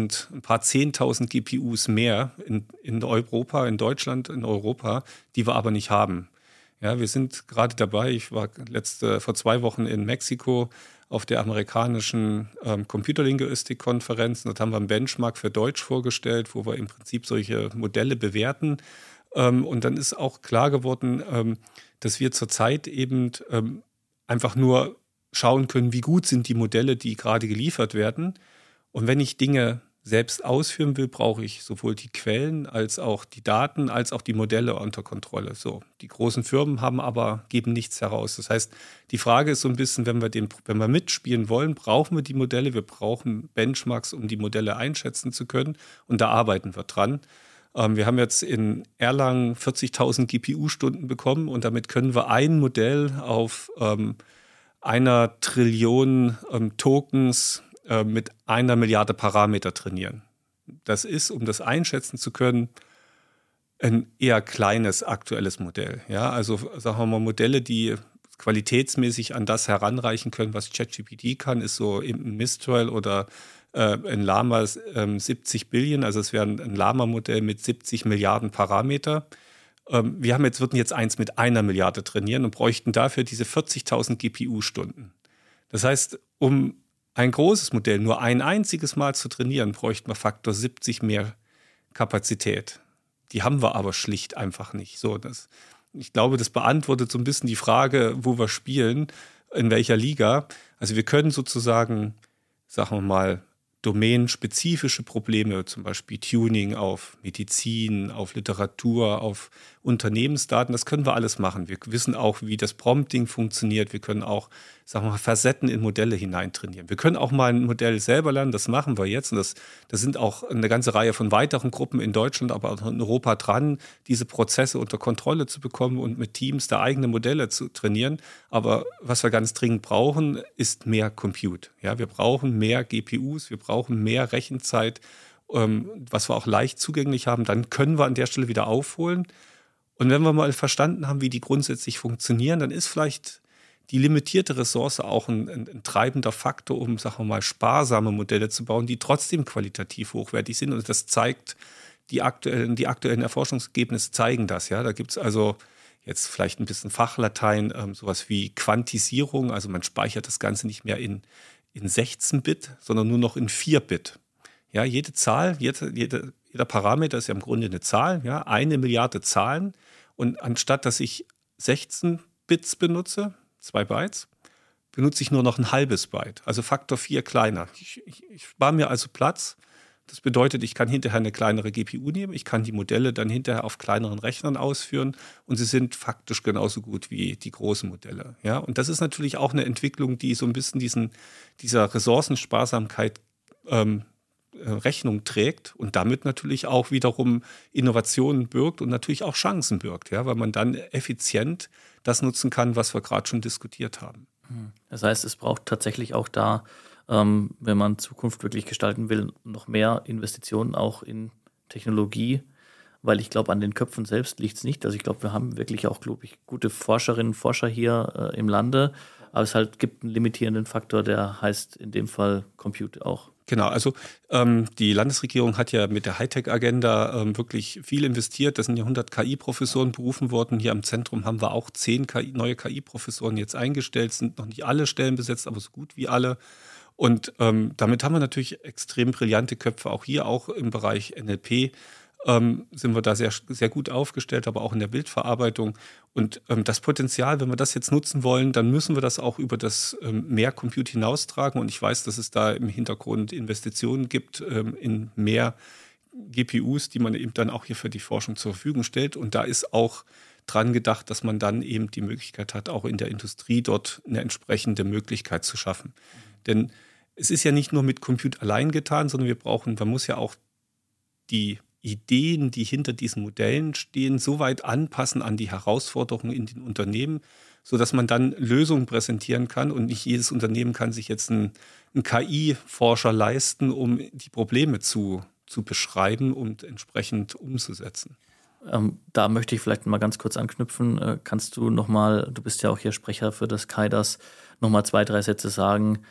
10.000 GPUs mehr in Europa, in Deutschland, in Europa, die wir aber nicht haben. Ja, wir sind gerade dabei, ich war vor 2 Wochen in Mexiko auf der amerikanischen Computerlinguistik-Konferenz. Dort haben wir einen Benchmark für Deutsch vorgestellt, wo wir im Prinzip solche Modelle bewerten. Und dann ist auch klar geworden, dass wir zurzeit eben einfach nur schauen können, wie gut sind die Modelle, die gerade geliefert werden. Und wenn ich Dinge selbst ausführen will, brauche ich sowohl die Quellen als auch die Daten, als auch die Modelle unter Kontrolle. So, die großen Firmen geben nichts heraus. Das heißt, die Frage ist so ein bisschen, wenn wir mitspielen wollen, brauchen wir die Modelle, wir brauchen Benchmarks, um die Modelle einschätzen zu können. Und da arbeiten wir dran. Wir haben jetzt in Erlangen 40.000 GPU-Stunden bekommen und damit können wir ein Modell auf 1 Trillion Tokens mit 1 Milliarde Parameter trainieren. Das ist, um das einschätzen zu können, ein eher kleines aktuelles Modell. Ja, also sagen wir mal, Modelle, die qualitätsmäßig an das heranreichen können, was ChatGPT kann, ist so ein Mistral oder ein Llama 70 Billion, also es wäre ein Llama-Modell mit 70 Milliarden Parameter. würden jetzt eins mit 1 Milliarde trainieren und bräuchten dafür diese 40.000 GPU-Stunden. Das heißt, um ein großes Modell nur ein einziges Mal zu trainieren, bräuchten wir Faktor 70 mehr Kapazität. Die haben wir aber schlicht einfach nicht. Ich glaube, das beantwortet so ein bisschen die Frage, wo wir spielen, in welcher Liga. Also wir können sozusagen, sagen wir mal, domänenspezifische Probleme, zum Beispiel Tuning auf Medizin, auf Literatur, auf Unternehmensdaten, das können wir alles machen. Wir wissen auch, wie das Prompting funktioniert. Wir können auch, sagen wir mal, Facetten in Modelle hineintrainieren. Wir können auch mal ein Modell selber lernen, das machen wir jetzt. Und das sind auch eine ganze Reihe von weiteren Gruppen in Deutschland, aber auch in Europa dran, diese Prozesse unter Kontrolle zu bekommen und mit Teams da eigene Modelle zu trainieren. Aber was wir ganz dringend brauchen, ist mehr Compute. Ja, wir brauchen mehr GPUs, wir brauchen mehr Rechenzeit, was wir auch leicht zugänglich haben. Dann können wir an der Stelle wieder aufholen. Und wenn wir mal verstanden haben, wie die grundsätzlich funktionieren, dann ist vielleicht die limitierte Ressource auch ein treibender Faktor, um, sagen wir mal, sparsame Modelle zu bauen, die trotzdem qualitativ hochwertig sind. Und das zeigt, die aktuellen Erforschungsergebnisse zeigen das. Ja? Da gibt es also jetzt vielleicht ein bisschen Fachlatein, sowas wie Quantisierung. Also man speichert das Ganze nicht mehr in 16-Bit, sondern nur noch in 4-Bit. Ja, jede Zahl, jeder Parameter ist ja im Grunde eine Zahl, ja, 1 Milliarde Zahlen. Und anstatt dass ich 16 Bits benutze, 2 Bytes, benutze ich nur noch ein halbes Byte, also Faktor 4 kleiner. Ich spare mir also Platz. Das bedeutet, ich kann hinterher eine kleinere GPU nehmen, ich kann die Modelle dann hinterher auf kleineren Rechnern ausführen und sie sind faktisch genauso gut wie die großen Modelle. Ja? Und das ist natürlich auch eine Entwicklung, die so ein bisschen dieser Ressourcensparsamkeit Rechnung trägt und damit natürlich auch wiederum Innovationen birgt und natürlich auch Chancen birgt, ja, weil man dann effizient das nutzen kann, was wir gerade schon diskutiert haben. Das heißt, es braucht tatsächlich auch da, wenn man Zukunft wirklich gestalten will, noch mehr Investitionen auch in Technologie, weil ich glaube, an den Köpfen selbst liegt es nicht. Also ich glaube, wir haben wirklich auch, glaube ich, gute Forscherinnen und Forscher hier im Lande, aber es halt gibt einen limitierenden Faktor, der heißt in dem Fall Compute auch. Genau, also die Landesregierung hat ja mit der Hightech-Agenda wirklich viel investiert. Da sind ja 100 KI-Professoren berufen worden. Hier am Zentrum haben wir auch 10 neue KI-Professoren jetzt eingestellt. Sind noch nicht alle Stellen besetzt, aber so gut wie alle. Und damit haben wir natürlich extrem brillante Köpfe. Auch hier, auch im Bereich NLP, sind wir da sehr, sehr gut aufgestellt, aber auch in der Bildverarbeitung. Und das Potenzial, wenn wir das jetzt nutzen wollen, dann müssen wir das auch über das mehr Compute hinaustragen. Und ich weiß, dass es da im Hintergrund Investitionen gibt in mehr GPUs, die man eben dann auch hier für die Forschung zur Verfügung stellt. Und da ist auch dran gedacht, dass man dann eben die Möglichkeit hat, auch in der Industrie dort eine entsprechende Möglichkeit zu schaffen. Denn es ist ja nicht nur mit Compute allein getan, sondern man muss ja auch die Ideen, die hinter diesen Modellen stehen, so weit anpassen an die Herausforderungen in den Unternehmen, sodass man dann Lösungen präsentieren kann und nicht jedes Unternehmen kann sich jetzt einen KI-Forscher leisten, um die Probleme zu beschreiben und entsprechend umzusetzen. Da möchte ich vielleicht mal ganz kurz anknüpfen. Kannst du nochmal, du bist ja auch hier Sprecher für das KaiDAS, nochmal 2, 3 Sätze sagen,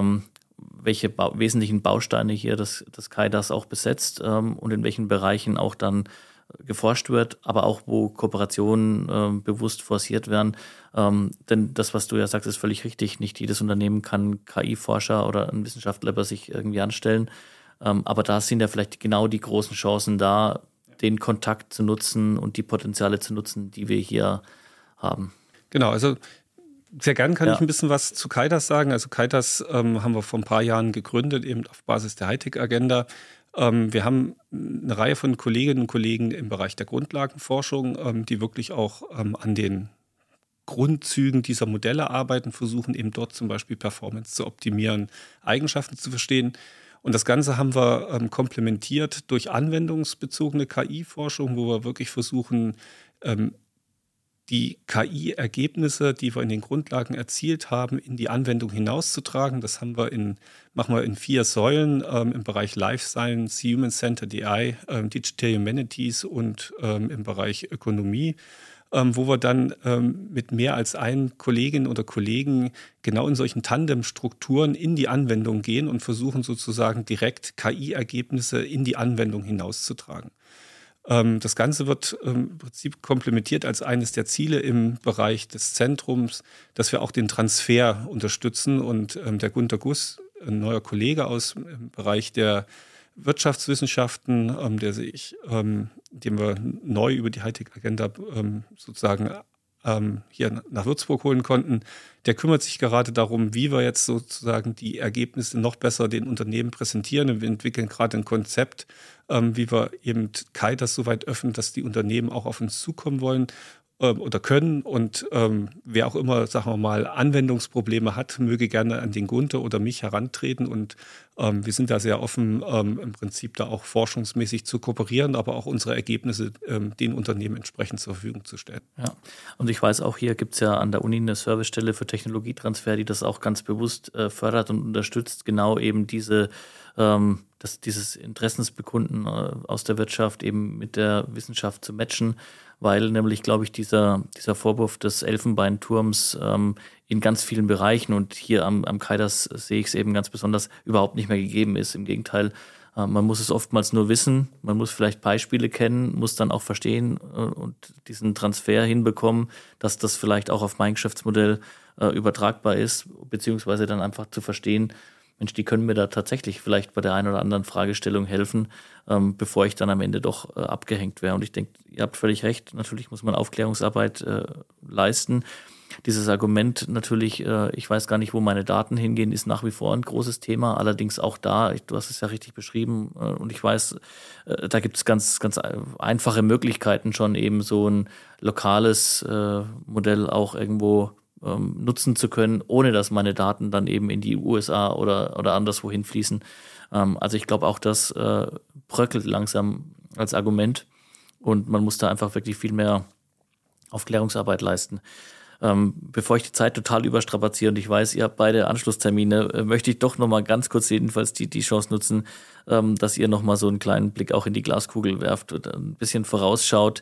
welche wesentlichen Bausteine hier das KaiDAS auch besetzt und in welchen Bereichen auch dann geforscht wird, aber auch wo Kooperationen bewusst forciert werden. Denn das, was du ja sagst, ist völlig richtig. Nicht jedes Unternehmen kann KI-Forscher oder einen Wissenschaftler bei sich irgendwie anstellen. Aber da sind ja vielleicht genau die großen Chancen da, den Kontakt zu nutzen und die Potenziale zu nutzen, die wir hier haben. Genau, also sehr gern kann ich ein bisschen was zu KaiDAS sagen. Also KaiDAS haben wir vor ein paar Jahren gegründet, eben auf Basis der Hightech-Agenda. Wir haben eine Reihe von Kolleginnen und Kollegen im Bereich der Grundlagenforschung, die wirklich auch an den Grundzügen dieser Modelle arbeiten, versuchen eben dort zum Beispiel Performance zu optimieren, Eigenschaften zu verstehen. Und das Ganze haben wir komplementiert durch anwendungsbezogene KI-Forschung, wo wir wirklich versuchen, die KI-Ergebnisse, die wir in den Grundlagen erzielt haben, in die Anwendung hinauszutragen. Das machen wir in 4 Säulen im Bereich Life Science, Human-Centered AI, Digital Humanities und im Bereich Ökonomie, wo wir dann mit mehr als einen Kollegin oder Kollegen genau in solchen Tandemstrukturen in die Anwendung gehen und versuchen sozusagen direkt KI-Ergebnisse in die Anwendung hinauszutragen. Das Ganze wird im Prinzip komplementiert als eines der Ziele im Bereich des Zentrums, dass wir auch den Transfer unterstützen. Und der Gunter Guss, ein neuer Kollege aus dem Bereich der Wirtschaftswissenschaften, dem wir neu über die Hightech-Agenda sozusagen hier nach Würzburg holen konnten, der kümmert sich gerade darum, wie wir jetzt sozusagen die Ergebnisse noch besser den Unternehmen präsentieren. Und wir entwickeln gerade ein Konzept, wie wir eben KI das so weit öffnen, dass die Unternehmen auch auf uns zukommen wollen oder können. Und wer auch immer, sagen wir mal, Anwendungsprobleme hat, möge gerne an den Gunther oder mich herantreten. Und wir sind da sehr offen, im Prinzip da auch forschungsmäßig zu kooperieren, aber auch unsere Ergebnisse den Unternehmen entsprechend zur Verfügung zu stellen. Ja, und ich weiß auch, hier gibt es ja an der Uni eine Servicestelle für Technologietransfer, die das auch ganz bewusst fördert und unterstützt, genau eben dieses Interessensbekunden aus der Wirtschaft eben mit der Wissenschaft zu matchen, weil nämlich, glaube ich, dieser Vorwurf des Elfenbeinturms in ganz vielen Bereichen und hier am KAIDAS sehe ich es eben ganz besonders überhaupt nicht mehr gegeben ist. Im Gegenteil, man muss es oftmals nur wissen, man muss vielleicht Beispiele kennen, muss dann auch verstehen und diesen Transfer hinbekommen, dass das vielleicht auch auf mein Geschäftsmodell übertragbar ist, beziehungsweise dann einfach zu verstehen, Mensch, die können mir da tatsächlich vielleicht bei der einen oder anderen Fragestellung helfen, bevor ich dann am Ende doch abgehängt wäre. Und ich denke, ihr habt völlig recht, natürlich muss man Aufklärungsarbeit leisten. Dieses Argument natürlich, ich weiß gar nicht, wo meine Daten hingehen, ist nach wie vor ein großes Thema. Allerdings auch da, du hast es ja richtig beschrieben und ich weiß, da gibt es ganz, ganz einfache Möglichkeiten schon eben so ein lokales Modell auch irgendwo nutzen zu können, ohne dass meine Daten dann eben in die USA oder anderswo hinfließen. Also ich glaube auch, das bröckelt langsam als Argument und man muss da einfach wirklich viel mehr Aufklärungsarbeit leisten. Bevor ich die Zeit total überstrapaziere und ich weiß, ihr habt beide Anschlusstermine, möchte ich doch nochmal ganz kurz jedenfalls die Chance nutzen, dass ihr nochmal so einen kleinen Blick auch in die Glaskugel werft und ein bisschen vorausschaut.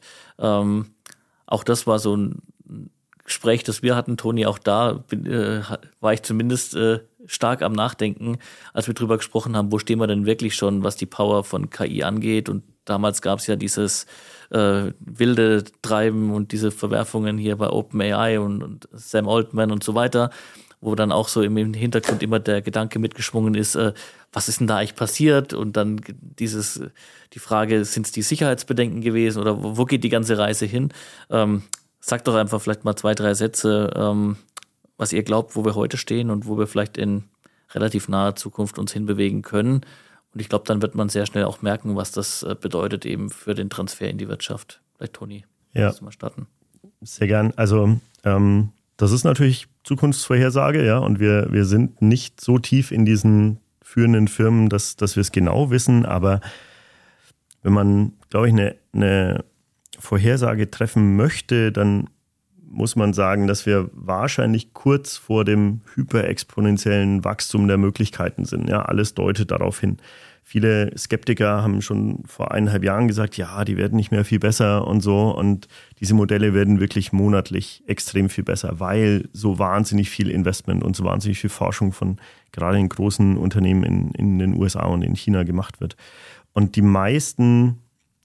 Auch das war so ein Gespräch, das wir hatten, Toni, auch da war ich zumindest stark am Nachdenken, als wir drüber gesprochen haben, wo stehen wir denn wirklich schon, was die Power von KI angeht. Und damals gab es ja dieses wilde Treiben und diese Verwerfungen hier bei OpenAI und Sam Altman und so weiter, wo dann auch so im Hintergrund immer der Gedanke mitgeschwungen ist, was ist denn da eigentlich passiert? Und dann die Frage, sind es die Sicherheitsbedenken gewesen oder wo geht die ganze Reise hin? Sagt doch einfach vielleicht mal 2, 3 Sätze, was ihr glaubt, wo wir heute stehen und wo wir vielleicht in relativ naher Zukunft uns hinbewegen können. Und ich glaube, dann wird man sehr schnell auch merken, was das bedeutet eben für den Transfer in die Wirtschaft. Vielleicht, Toni, kannst du mal starten. Sehr gern. Also das ist natürlich Zukunftsvorhersage, ja, und wir sind nicht so tief in diesen führenden Firmen, dass wir es genau wissen. Aber wenn man, glaube ich, eine Vorhersage treffen möchte, dann muss man sagen, dass wir wahrscheinlich kurz vor dem hyperexponentiellen Wachstum der Möglichkeiten sind. Ja, alles deutet darauf hin. Viele Skeptiker haben schon vor 1,5 Jahren gesagt, ja, die werden nicht mehr viel besser und so. Und diese Modelle werden wirklich monatlich extrem viel besser, weil so wahnsinnig viel Investment und so wahnsinnig viel Forschung von gerade den großen Unternehmen in den USA und in China gemacht wird. Und die meisten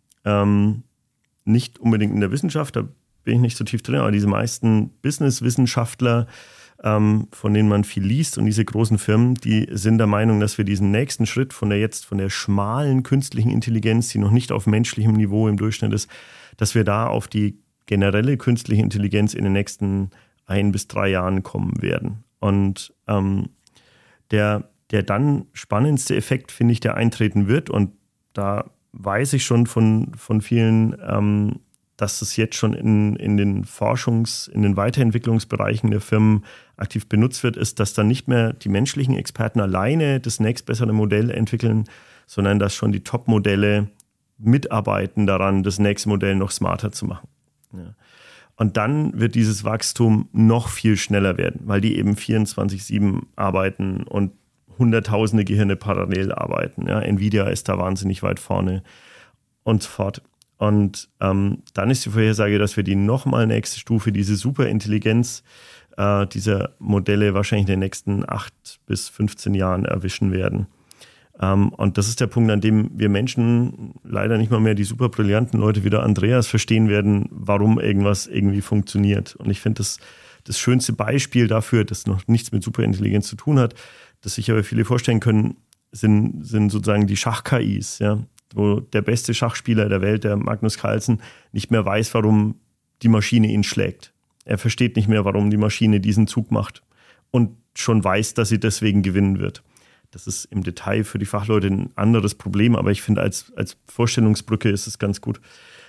nicht unbedingt in der Wissenschaft, da bin ich nicht so tief drin, aber diese meisten Business-Wissenschaftler, von denen man viel liest und diese großen Firmen, die sind der Meinung, dass wir diesen nächsten Schritt von der schmalen künstlichen Intelligenz, die noch nicht auf menschlichem Niveau im Durchschnitt ist, dass wir da auf die generelle künstliche Intelligenz in den nächsten 1 bis 3 Jahren kommen werden. Und der dann spannendste Effekt, finde ich, der eintreten wird, und da weiß ich schon von vielen, dass es jetzt schon in den in den Weiterentwicklungsbereichen der Firmen aktiv benutzt wird, ist, dass dann nicht mehr die menschlichen Experten alleine das nächstbessere Modell entwickeln, sondern dass schon die Top-Modelle mitarbeiten daran, das nächste Modell noch smarter zu machen. Ja. Und dann wird dieses Wachstum noch viel schneller werden, weil die eben 24/7 arbeiten und hunderttausende Gehirne parallel arbeiten. Ja, Nvidia ist da wahnsinnig weit vorne und so fort. Und dann ist die Vorhersage, dass wir die nochmal nächste Stufe, diese Superintelligenz dieser Modelle wahrscheinlich in den nächsten 8 bis 15 Jahren erwischen werden. Und das ist der Punkt, an dem wir Menschen leider nicht mal mehr die super brillanten Leute wie der Andreas verstehen werden, warum irgendwas irgendwie funktioniert. Und ich finde, das schönste Beispiel dafür, das noch nichts mit Superintelligenz zu tun hat, das sich aber viele vorstellen können, sind sozusagen die Schach-KIs, ja, wo der beste Schachspieler der Welt, der Magnus Carlsen, nicht mehr weiß, warum die Maschine ihn schlägt. Er versteht nicht mehr, warum die Maschine diesen Zug macht und schon weiß, dass sie deswegen gewinnen wird. Das ist im Detail für die Fachleute ein anderes Problem, aber ich finde, als Vorstellungsbrücke ist es ganz gut.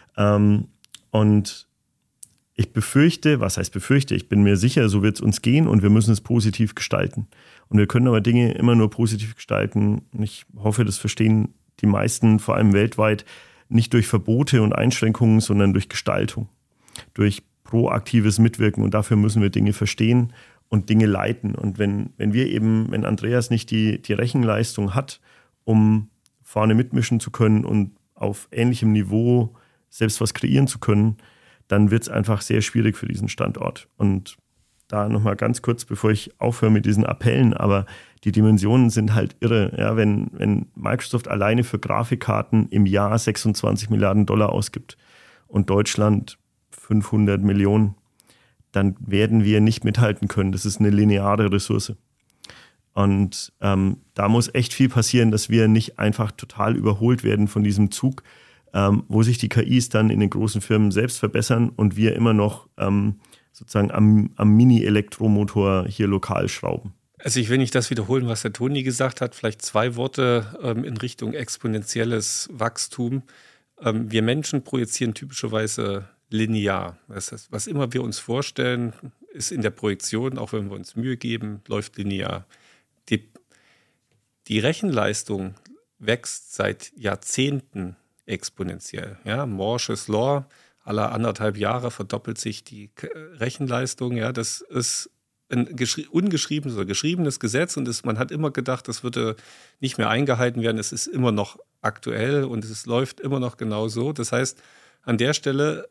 Und ich befürchte, was heißt befürchte, ich bin mir sicher, so wird es uns gehen und wir müssen es positiv gestalten. Und wir können aber Dinge immer nur positiv gestalten. Und ich hoffe, das verstehen die meisten, vor allem weltweit, nicht durch Verbote und Einschränkungen, sondern durch Gestaltung, durch proaktives Mitwirken. Und dafür müssen wir Dinge verstehen und Dinge leiten. Und wenn Andreas nicht die Rechenleistung hat, um vorne mitmischen zu können und auf ähnlichem Niveau selbst was kreieren zu können, dann wird es einfach sehr schwierig für diesen Standort. Und da nochmal ganz kurz, bevor ich aufhöre mit diesen Appellen, aber die Dimensionen sind halt irre. Ja, wenn Microsoft alleine für Grafikkarten im Jahr 26 Milliarden $, ausgibt und Deutschland 500 Millionen, dann werden wir nicht mithalten können. Das ist eine lineare Ressource. Und da muss echt viel passieren, dass wir nicht einfach total überholt werden von diesem Zug, wo sich die KIs dann in den großen Firmen selbst verbessern und wir immer noch sozusagen am Mini-Elektromotor hier lokal schrauben. Also ich will nicht das wiederholen, was der Toni gesagt hat, vielleicht 2 Worte in Richtung exponentielles Wachstum. Wir Menschen projizieren typischerweise linear. Das heißt, was immer wir uns vorstellen, ist in der Projektion, auch wenn wir uns Mühe geben, läuft linear. Die Rechenleistung wächst seit Jahrzehnten exponentiell. Ja, Moore's Law, alle 1,5 Jahre verdoppelt sich die Rechenleistung. Ja, das ist ein ungeschriebenes oder geschriebenes Gesetz und man hat immer gedacht, das würde nicht mehr eingehalten werden. Es ist immer noch aktuell und es läuft immer noch genau so. Das heißt, an der Stelle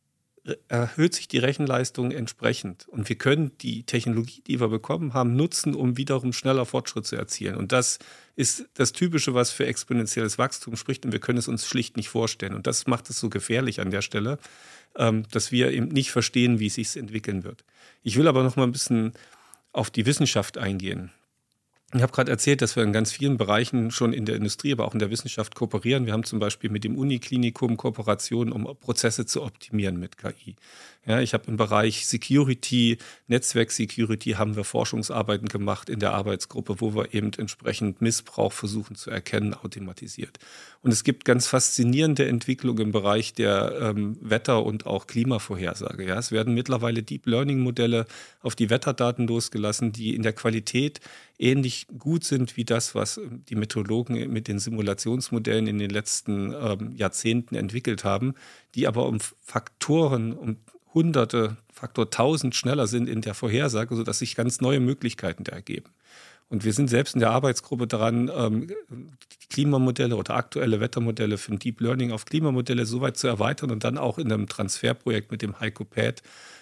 erhöht sich die Rechenleistung entsprechend. Und wir können die Technologie, die wir bekommen haben, nutzen, um wiederum schneller Fortschritt zu erzielen. Und das ist das Typische, was für exponentielles Wachstum spricht. Und wir können es uns schlicht nicht vorstellen. Und das macht es so gefährlich an der Stelle, dass wir eben nicht verstehen, wie es sich entwickeln wird. Ich will aber noch mal ein bisschen auf die Wissenschaft eingehen. Ich habe gerade erzählt, dass wir in ganz vielen Bereichen schon in der Industrie, aber auch in der Wissenschaft kooperieren. Wir haben zum Beispiel mit dem Uniklinikum Kooperationen, um Prozesse zu optimieren mit KI. Ja, ich habe im Bereich Security, Netzwerk-Security haben wir Forschungsarbeiten gemacht in der Arbeitsgruppe, wo wir eben entsprechend Missbrauch versuchen zu erkennen, automatisiert. Und es gibt ganz faszinierende Entwicklungen im Bereich der Wetter- und auch Klimavorhersage. Ja, es werden mittlerweile Deep Learning-Modelle auf die Wetterdaten losgelassen, die in der Qualität ähnlich gut sind wie das, was die Meteorologen mit den Simulationsmodellen in den letzten Jahrzehnten entwickelt haben, die aber um Faktoren, um Hunderte, Faktor 1000 schneller sind in der Vorhersage, sodass sich ganz neue Möglichkeiten da ergeben. Und wir sind selbst in der Arbeitsgruppe daran, die Klimamodelle oder aktuelle Wettermodelle für ein Deep Learning auf Klimamodelle so weit zu erweitern und dann auch in einem Transferprojekt mit dem HycoPad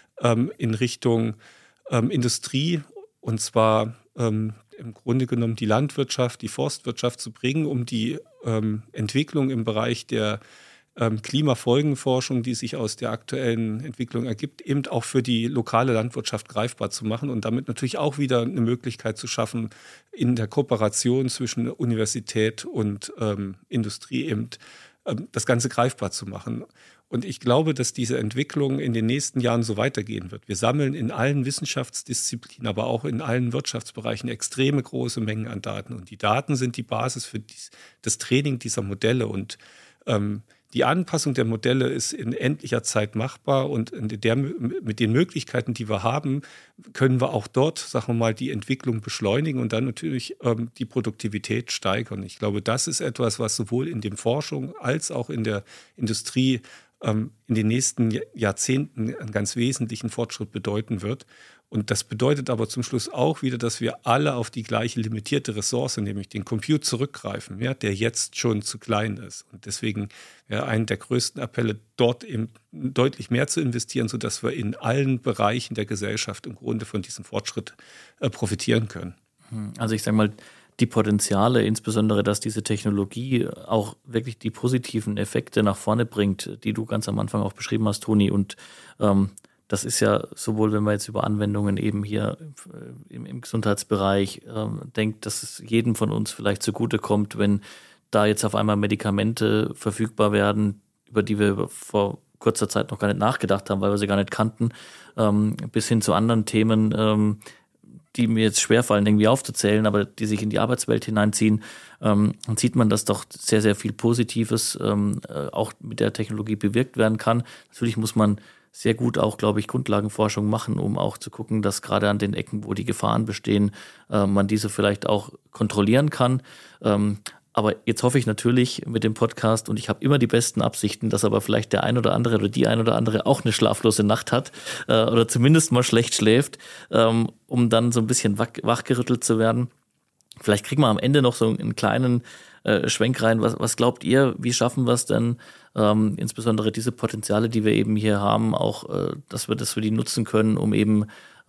in Richtung Industrie, und zwar im Grunde genommen die Landwirtschaft, die Forstwirtschaft zu bringen, um die Entwicklung im Bereich der Klimafolgenforschung, die sich aus der aktuellen Entwicklung ergibt, eben auch für die lokale Landwirtschaft greifbar zu machen und damit natürlich auch wieder eine Möglichkeit zu schaffen, in der Kooperation zwischen Universität und Industrie eben das Ganze greifbar zu machen. Und ich glaube, dass diese Entwicklung in den nächsten Jahren so weitergehen wird. Wir sammeln in allen Wissenschaftsdisziplinen, aber auch in allen Wirtschaftsbereichen extreme große Mengen an Daten. Und die Daten sind die Basis für das Training dieser Modelle. Und die Anpassung der Modelle ist in endlicher Zeit machbar und mit den Möglichkeiten, die wir haben, können wir auch dort, sagen wir mal, die Entwicklung beschleunigen und dann natürlich die Produktivität steigern. Ich glaube, das ist etwas, was sowohl in der Forschung als auch in der Industrie in den nächsten Jahrzehnten einen ganz wesentlichen Fortschritt bedeuten wird. Und das bedeutet aber zum Schluss auch wieder, dass wir alle auf die gleiche limitierte Ressource, nämlich den Compute, zurückgreifen, ja, der jetzt schon zu klein ist. Und deswegen wäre einer der größten Appelle, dort eben deutlich mehr zu investieren, sodass wir in allen Bereichen der Gesellschaft im Grunde von diesem Fortschritt profitieren können. Also ich sage mal, die Potenziale, insbesondere, dass diese Technologie auch wirklich die positiven Effekte nach vorne bringt, die du ganz am Anfang auch beschrieben hast, Toni. Und das ist ja sowohl, wenn man jetzt über Anwendungen eben hier im Gesundheitsbereich denkt, dass es jedem von uns vielleicht zugutekommt, wenn da jetzt auf einmal Medikamente verfügbar werden, über die wir vor kurzer Zeit noch gar nicht nachgedacht haben, weil wir sie gar nicht kannten, bis hin zu anderen Themen, die mir jetzt schwerfallen, irgendwie aufzuzählen, aber die sich in die Arbeitswelt hineinziehen, dann sieht man, dass doch sehr, sehr viel Positives auch mit der Technologie bewirkt werden kann. Natürlich muss man sehr gut auch, glaube ich, Grundlagenforschung machen, um auch zu gucken, dass gerade an den Ecken, wo die Gefahren bestehen, man diese vielleicht auch kontrollieren kann. Aber jetzt hoffe ich natürlich mit dem Podcast, und ich habe immer die besten Absichten, dass aber vielleicht der ein oder andere oder die ein oder andere auch eine schlaflose Nacht hat oder zumindest mal schlecht schläft, um dann so ein bisschen wachgerüttelt zu werden. Vielleicht kriegen wir am Ende noch so einen kleinen Schwenk rein. Was glaubt ihr, wie schaffen wir es denn, insbesondere diese Potenziale, die wir eben hier haben, auch, dass wir die nutzen können, um eben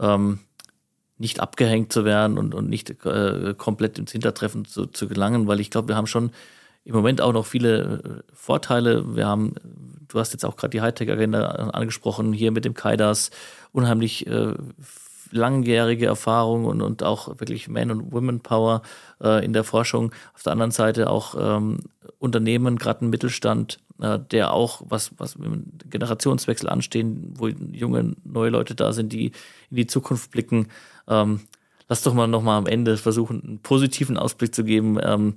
nicht abgehängt zu werden und nicht komplett ins Hintertreffen zu gelangen, weil ich glaube, wir haben schon im Moment auch noch viele Vorteile. Du hast jetzt auch gerade die Hightech-Agenda angesprochen, hier mit dem KaiDAS, unheimlich langjährige Erfahrung und auch wirklich Man- und Women-Power in der Forschung. Auf der anderen Seite auch Unternehmen, gerade ein Mittelstand, der auch, was mit Generationswechsel anstehen, wo junge, neue Leute da sind, die in die Zukunft blicken. Lass doch mal nochmal am Ende versuchen, einen positiven Ausblick zu geben.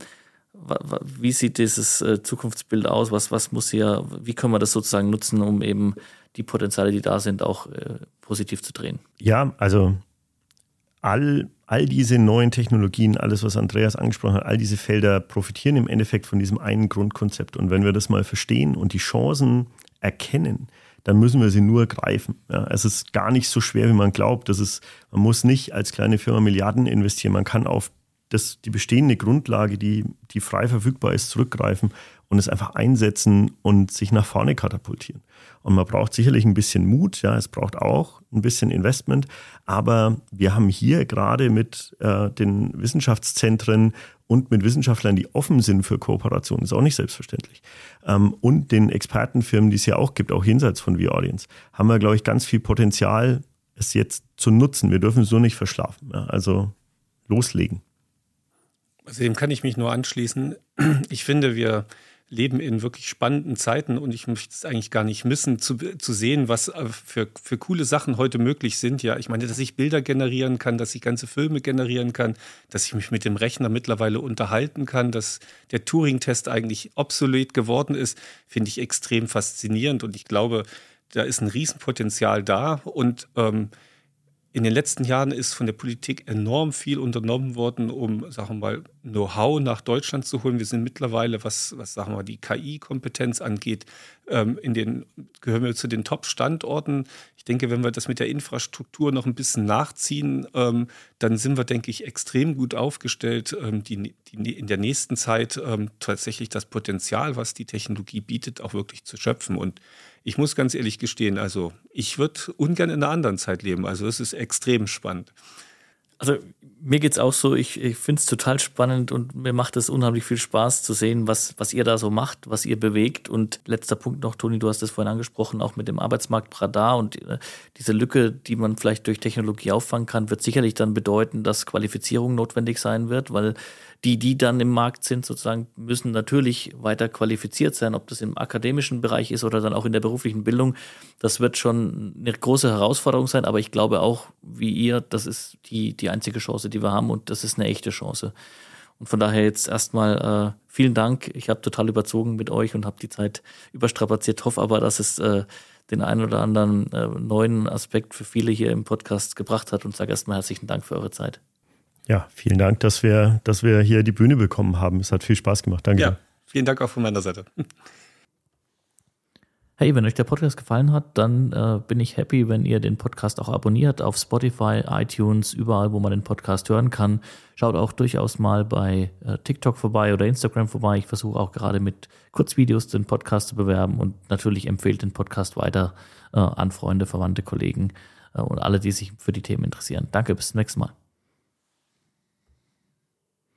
Wie sieht dieses Zukunftsbild aus? Was muss hier, wie können wir das sozusagen nutzen, um eben die Potenziale, die da sind, auch positiv zu drehen? Ja, also all diese neuen Technologien, alles, was Andreas angesprochen hat, all diese Felder profitieren im Endeffekt von diesem einen Grundkonzept. Und wenn wir das mal verstehen und die Chancen erkennen, dann müssen wir sie nur greifen. Ja, es ist gar nicht so schwer, wie man glaubt. Man muss nicht als kleine Firma Milliarden investieren. Man kann auf die bestehende Grundlage, die frei verfügbar ist, zurückgreifen und es einfach einsetzen und sich nach vorne katapultieren. Und man braucht sicherlich ein bisschen Mut, ja, es braucht auch ein bisschen Investment, aber wir haben hier gerade mit den Wissenschaftszentren und mit Wissenschaftlern, die offen sind für Kooperation, ist auch nicht selbstverständlich, und den Expertenfirmen, die es ja auch gibt, auch jenseits von V-Audience, haben wir, glaube ich, ganz viel Potenzial, es jetzt zu nutzen. Wir dürfen es so nicht verschlafen. Ja, also loslegen. Also dem kann ich mich nur anschließen. Ich finde, wir leben in wirklich spannenden Zeiten und ich möchte es eigentlich gar nicht missen, zu sehen, was für coole Sachen heute möglich sind. Ja, ich meine, dass ich Bilder generieren kann, dass ich ganze Filme generieren kann, dass ich mich mit dem Rechner mittlerweile unterhalten kann, dass der Turing-Test eigentlich obsolet geworden ist, finde ich extrem faszinierend und ich glaube, da ist ein Riesenpotenzial da und in den letzten Jahren ist von der Politik enorm viel unternommen worden, um, sagen wir mal, Know-how nach Deutschland zu holen. Wir sind mittlerweile, was sagen wir, die KI-Kompetenz angeht, gehören wir zu den Top-Standorten. Ich denke, wenn wir das mit der Infrastruktur noch ein bisschen nachziehen, dann sind wir, denke ich, extrem gut aufgestellt, in der nächsten Zeit tatsächlich das Potenzial, was die Technologie bietet, auch wirklich zu schöpfen. Und ich muss ganz ehrlich gestehen, also ich würde ungern in einer anderen Zeit leben. Also es ist extrem spannend. Also mir geht's auch so, ich finde es total spannend und mir macht es unheimlich viel Spaß zu sehen, was ihr da so macht, was ihr bewegt. Und letzter Punkt noch, Toni, du hast es vorhin angesprochen, auch mit dem Arbeitsmarktradar und diese Lücke, die man vielleicht durch Technologie auffangen kann, wird sicherlich dann bedeuten, dass Qualifizierung notwendig sein wird, weil die dann im Markt sind, sozusagen, müssen natürlich weiter qualifiziert sein, ob das im akademischen Bereich ist oder dann auch in der beruflichen Bildung. Das wird schon eine große Herausforderung sein, aber ich glaube auch, wie ihr, das ist die einzige Chance, die wir haben und das ist eine echte Chance. Und von daher jetzt erstmal vielen Dank. Ich habe total überzogen mit euch und habe die Zeit überstrapaziert, hoffe aber, dass es den einen oder anderen neuen Aspekt für viele hier im Podcast gebracht hat und sage erstmal herzlichen Dank für eure Zeit. Ja, vielen Dank, dass wir hier die Bühne bekommen haben. Es hat viel Spaß gemacht. Danke. Ja, vielen Dank auch von meiner Seite. Hey, wenn euch der Podcast gefallen hat, dann bin ich happy, wenn ihr den Podcast auch abonniert auf Spotify, iTunes, überall, wo man den Podcast hören kann. Schaut auch durchaus mal bei TikTok vorbei oder Instagram vorbei. Ich versuche auch gerade mit Kurzvideos den Podcast zu bewerben und natürlich empfehlt den Podcast weiter an Freunde, Verwandte, Kollegen und alle, die sich für die Themen interessieren. Danke, bis zum nächsten Mal.